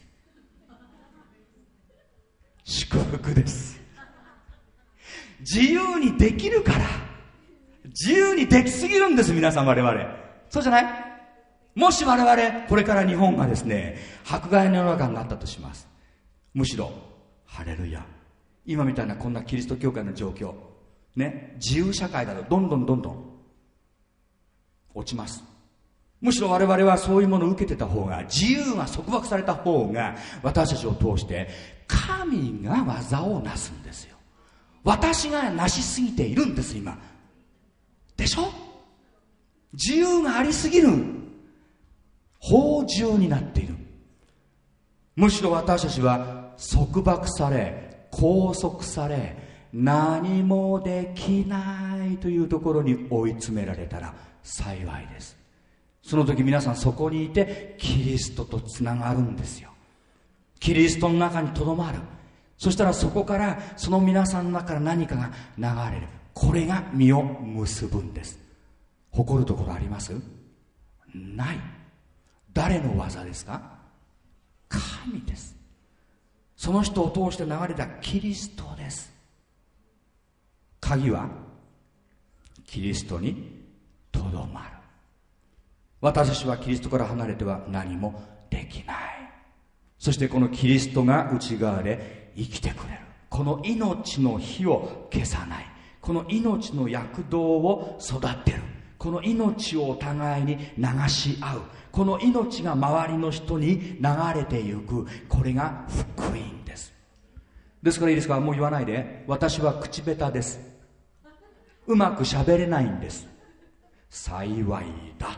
[SPEAKER 1] 祝福です。自由にできるから。自由にできすぎるんです、皆さん。我々そうじゃない？もし我々これから日本がですね、迫害の世の中になったとします。むしろハレルヤ、今みたいなこんなキリスト教会の状況ね、自由社会だとどんどんどんどん落ちます。むしろ我々はそういうものを受けてた方が、自由が束縛された方が、私たちを通して神が技をなすんですよ。私がなしすぎているんです今でしょ。自由がありすぎる、放縦になっている。むしろ私たちは束縛され、拘束され、何もできないというところに追い詰められたら幸いです。その時皆さんそこにいてキリストとつながるんですよ。キリストの中にとどまる。そしたらそこからその皆さんの中から何かが流れる。これが実を結ぶんです。誇るところあります？ない。誰の技ですか？神です。その人を通して流れたキリストです。鍵はキリストにとどまる。私たちはキリストから離れては何もできない。そしてこのキリストが内側で生きてくれる。この命の火を消さない。この命の躍動を育てる。この命をお互いに流し合う。この命が周りの人に流れていく。これが福音です。ですからいいですか、もう言わないで。私は口下手です。うまく喋れないんです。幸いだ。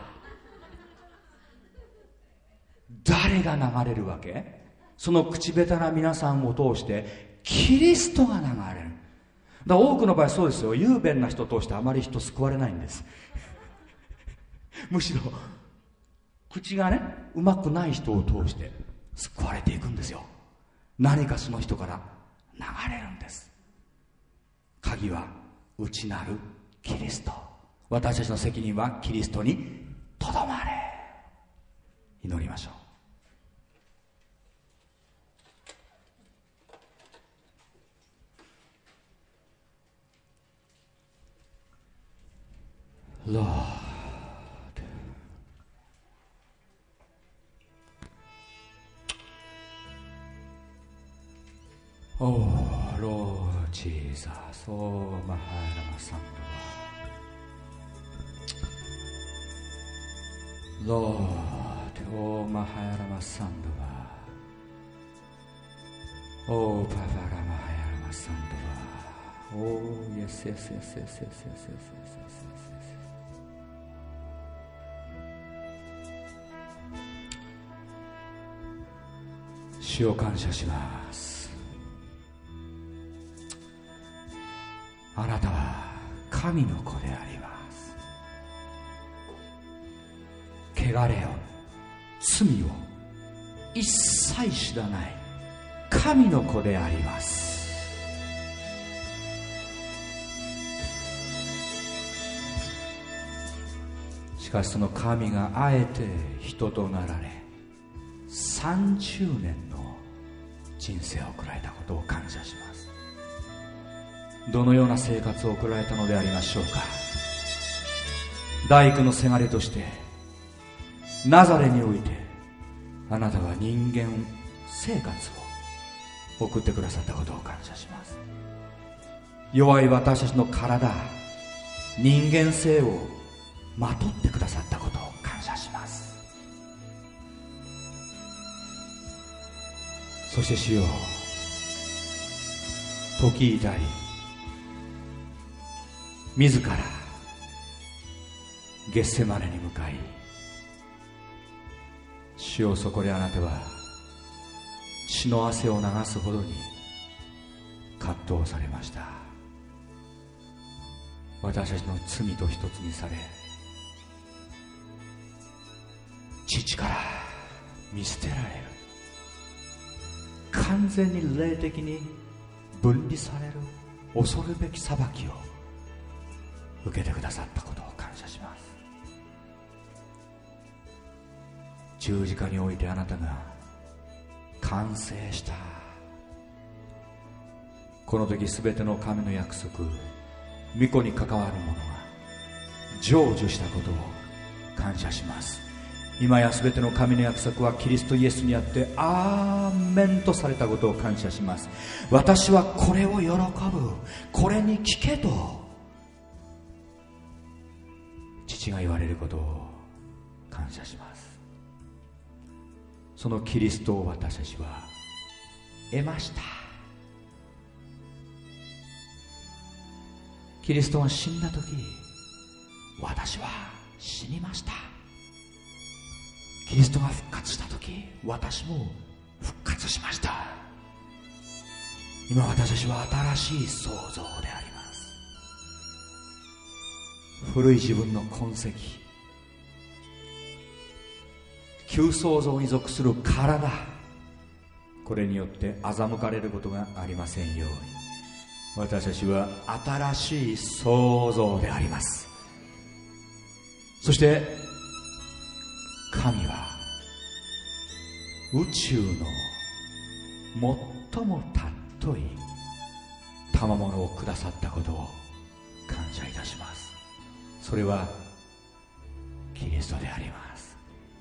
[SPEAKER 1] 誰が流れるわけ？その口下手な皆さんを通してキリストが流れる。だから多くの場合そうですよ。雄弁な人を通してあまり人救われないんですむしろ口がねうまくない人を通して救われていくんですよ。何かその人から流れるんです。鍵は内なるキリスト。私たちの責任はキリストにとどまれ。祈りましょう。Lord, oh Lord Jesus, oh Maharama Sandava, Lord, oh Maharama Sandava, oh Pavara Maharama Sandava, oh yes, yes, yes, yes, yes, yes, yes, yes, yes, yes. 主を感謝します。あなたは神の子であります。汚れを、罪を一切知らない神の子であります。しかしその神があえて人となられさんじゅうねんの人生を送られたことを感謝します。どのような生活を送られたのでありましょうか。大工のせがれとしてナザレにおいてあなたは人間生活を送ってくださったことを感謝します。弱い私たちの体、人間性をまとってくださったことを感謝します。そして主よ、時至り自らゲッセマネに向かい、主よ、そこであなたは血の汗を流すほどに葛藤されました。私たちの罪と一つにされ、父から見捨てられる、完全に霊的に分離される、 恐るべき裁きを受けてくださったことを感謝します。十字架においてあなたが完成した、この時すべての神の約束、御子に関わるものが成就したことを感謝します。今やすべての神の約束はキリストイエスにあってアーメンとされたことを感謝します。私はこれを喜ぶ、これに聞けと父が言われることを感謝します。そのキリストを私たちは得ました。キリストが死んだ時、私は死にました。キリストが復活した時、私も復活しました。今私たちは新しい創造であります。古い自分の痕跡、旧創造に属する体、これによって欺かれることがありませんように、私たちは新しい創造であります。そして神は宇宙の最も尊い賜物をくださったことを感謝いたします。それはキリストであります。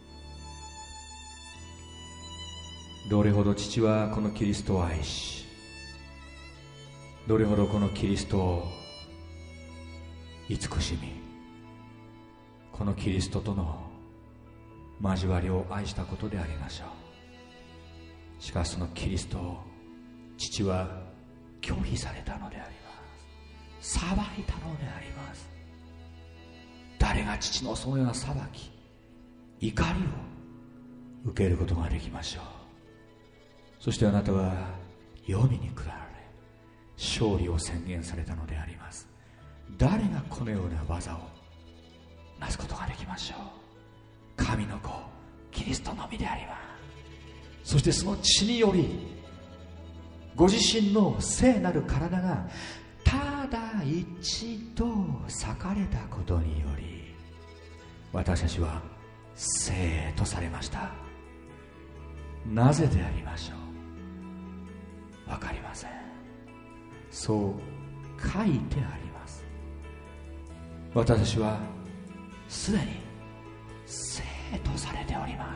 [SPEAKER 1] どれほど父はこのキリストを愛し、どれほどこのキリストを慈しみ、このキリストとの交わりを愛したことでありましょう。しかしそのキリストを父は拒否されたのであります。裁いたのであります。誰が父のそのような裁き、怒りを受けることができましょう。そしてあなたは黄泉に下られ勝利を宣言されたのであります。誰がこのような技をなすことができましょう。神の子キリストのみであります。そしてその血によりご自身の聖なる体がただ一度裂かれたことにより、私たちは聖とされました。なぜでありましょう。わかりません。そう書いてあります。私たちはすでに聖とされております。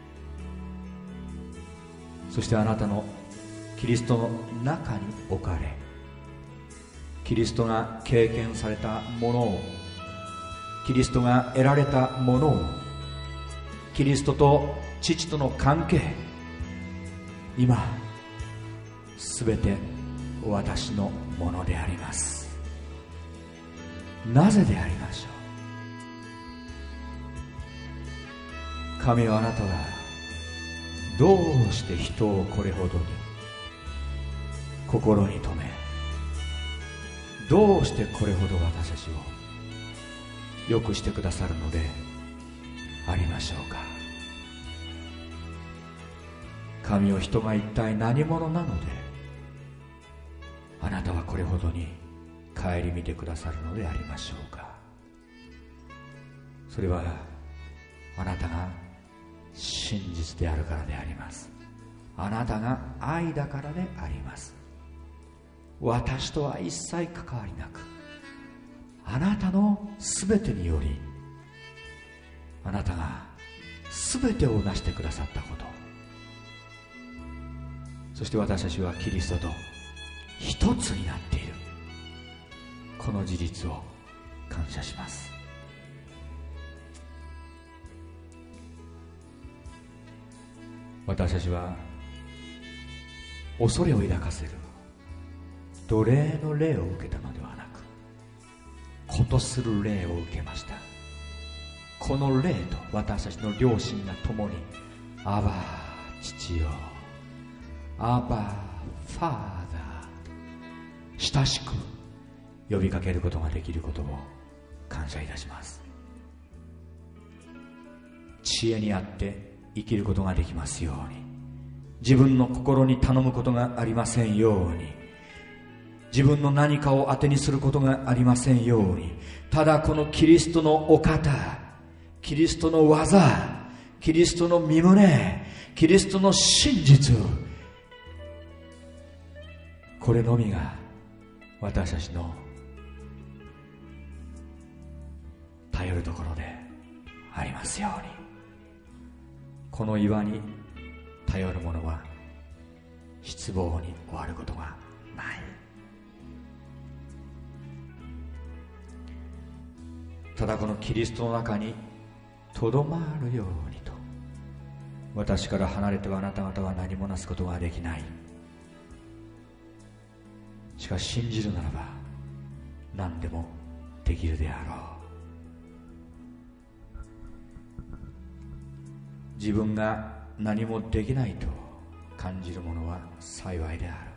[SPEAKER 1] そしてあなたのキリストの中に置かれ、キリストが経験されたものを、キリストが得られたものを、キリストと父との関係、今すべて私のものであります。なぜでありましょう。神はあなたはどうして人をこれほどに心に留め、どうしてこれほど私たちをよくしてくださるのでありましょうか。神を人が一体何者なのであなたはこれほどに顧みてくださるのでありましょうか。それはあなたが真実であるからであります。あなたが愛だからであります。私とは一切関わりなく、あなたのすべてにより、あなたがすべてを成してくださったこと、そして私たちはキリストと一つになっている、この事実を感謝します。私たちは恐れを抱かせる奴隷の霊を受けたのではなく、子とする霊を受けました。この霊と私たちの両親が共にアバ父よ、アバファーダー、親しく呼びかけることができることを感謝いたします。知恵にあって生きることができますように、自分の心に頼むことがありませんように、 自分の何かを当てにすることがありませんように、ただこのキリストのお方、キリストの技、キリストの御胸、キリストの真実、これのみが私たちの頼るところでありますように。この岩に頼る者は失望に終わることがない。ただこのキリストの中にとどまるようにと、私から離れてはあなた方は何もなすことができない。しかし信じるならば何でもできるであろう。自分が何もできないと感じる者は幸いである。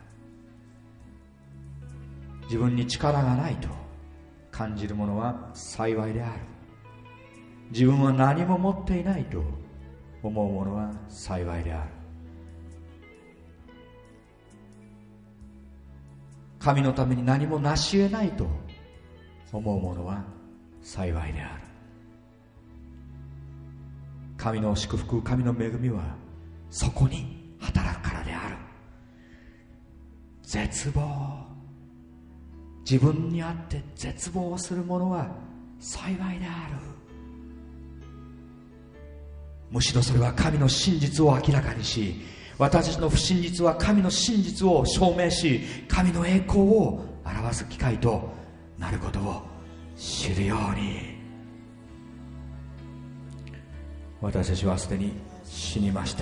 [SPEAKER 1] 自分に力がないと感じる者は幸いである。自分は何も持っていないと思う者は幸いである。神のために何も成し得ないと思う者は幸いである。神の祝福、神の恵みはそこに働くからである。絶望、自分にあって絶望する者は幸いである。むしろそれは神の真実を明らかにし、私たちの不真実は神の真実を証明し、神の栄光を表す機会となることを知るように。私たちはすでに死にました。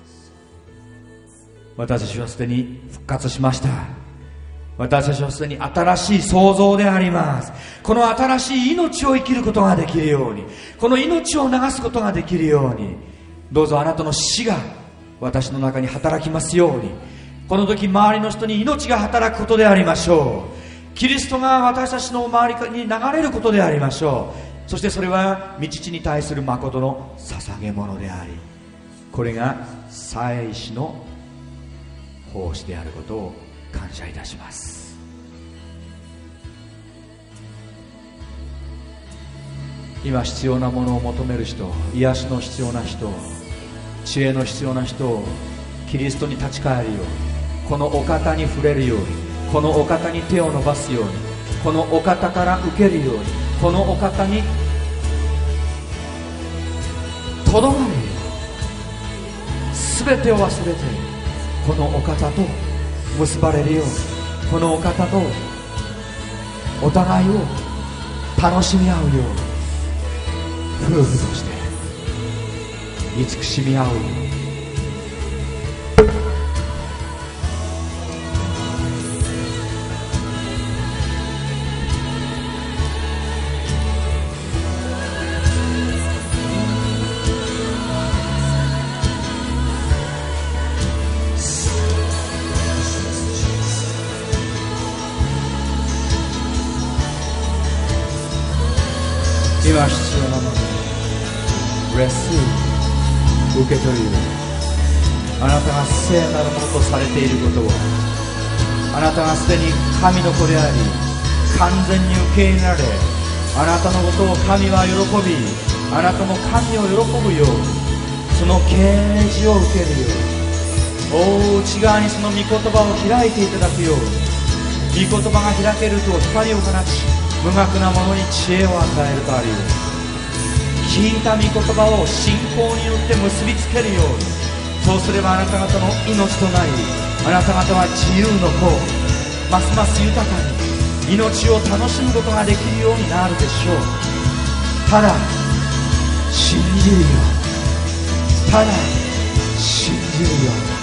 [SPEAKER 1] 私たちはすでに復活しました。私たちはすでに新しい創造であります。この新しい命を生きることができるように、この命を流すことができるように、どうぞあなたの死が私の中に働きますように。この時周りの人に命が働くことでありましょう。キリストが私たちの周りに流れることでありましょう。そしてそれは御父に対する誠の捧げ物であり、これが祭司の奉仕であることを感謝いたします。今必要なものを求める人、癒しの必要な人、知恵の必要な人をキリストに立ち返るように、このお方に触れるように、このお方に手を伸ばすように、このお方から受けるように、このお方にとどまるように、全てを忘れてこのお方と結ばれるように、このお方とお互いを楽しみ合うように、夫婦として慈しみ合うように。今必要なもの、レス受け取るように、あなたが聖なるものとされていることを、あなたがすでに神の子であり完全に受け入れられ、あなたのことを神は喜び、あなたも神を喜ぶように、その啓示を受けるように、お内側にその御言葉を開いていただくように。御言葉が開けると光を放ち、無学なものに知恵を与えるとあるように、聞いた御言葉を信仰によって結びつけるように。そうすればあなた方の命となり、あなた方は自由の子、ますます豊かに命を楽しむことができるようになるでしょう。ただ信じるよう、ただ信じるよう。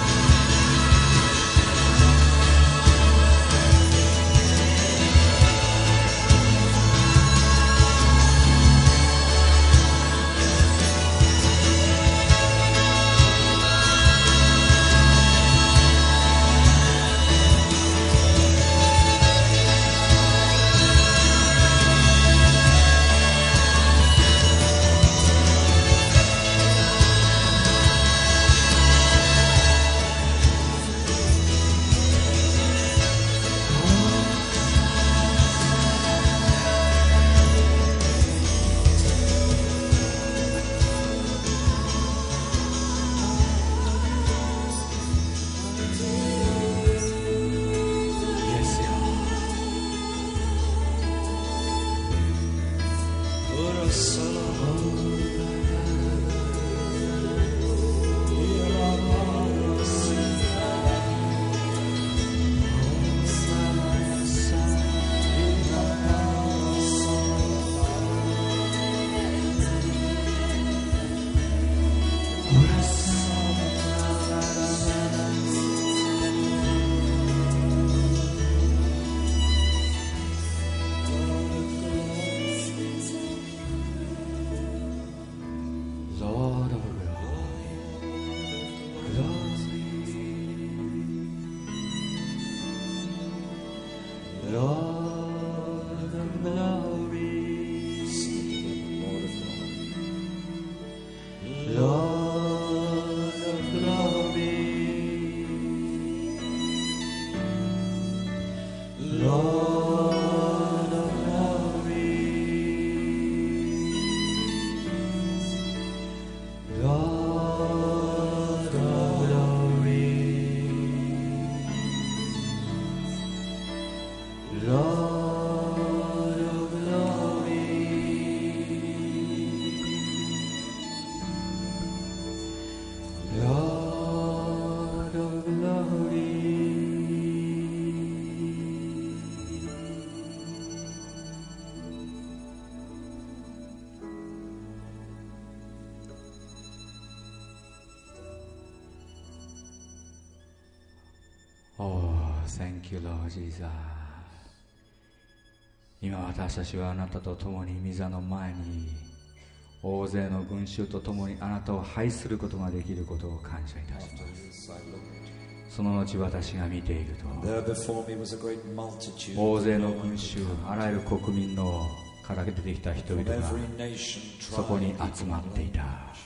[SPEAKER 1] Thank you, Lord Jesus。 今私たちはあなたと共に御座の前に大勢の群衆と共にあなたを拝することができることを感謝いたします。その後私が見ていると大勢の群衆、あらゆる国民のから出てきた人々がそこに集まっていた。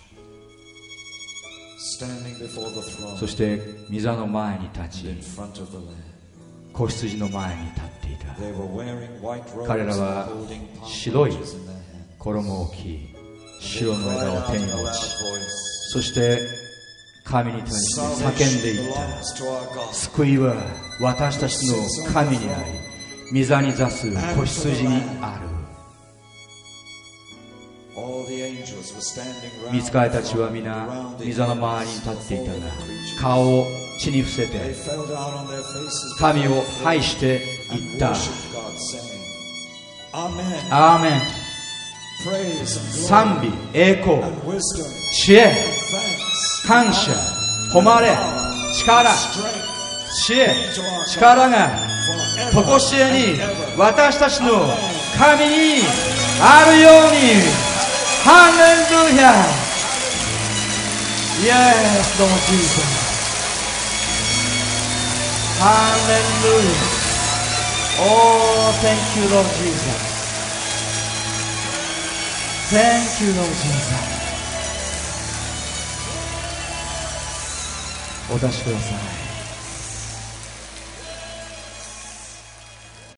[SPEAKER 1] そして御座の前に立ち子羊の前に立っていた。彼らは白い衣を着、白の枝を手に持ち、そして神に対して叫んでいった。救いは私たちの神にあり、御座に座す子羊にある。御使いたちは皆御座の周りに立っていたが、顔を地に伏せて神を拝して言った。アーメン。賛美、栄光、知恵、感謝、誉れ、力、知恵、力がとこしえに私たちの神にあるように。ハレルヤ。 Yes, Lord Jesus。 ハレルヤ。 Oh, thank you, Lord Jesus。 Thank you, Lord Jesus。 お出しください。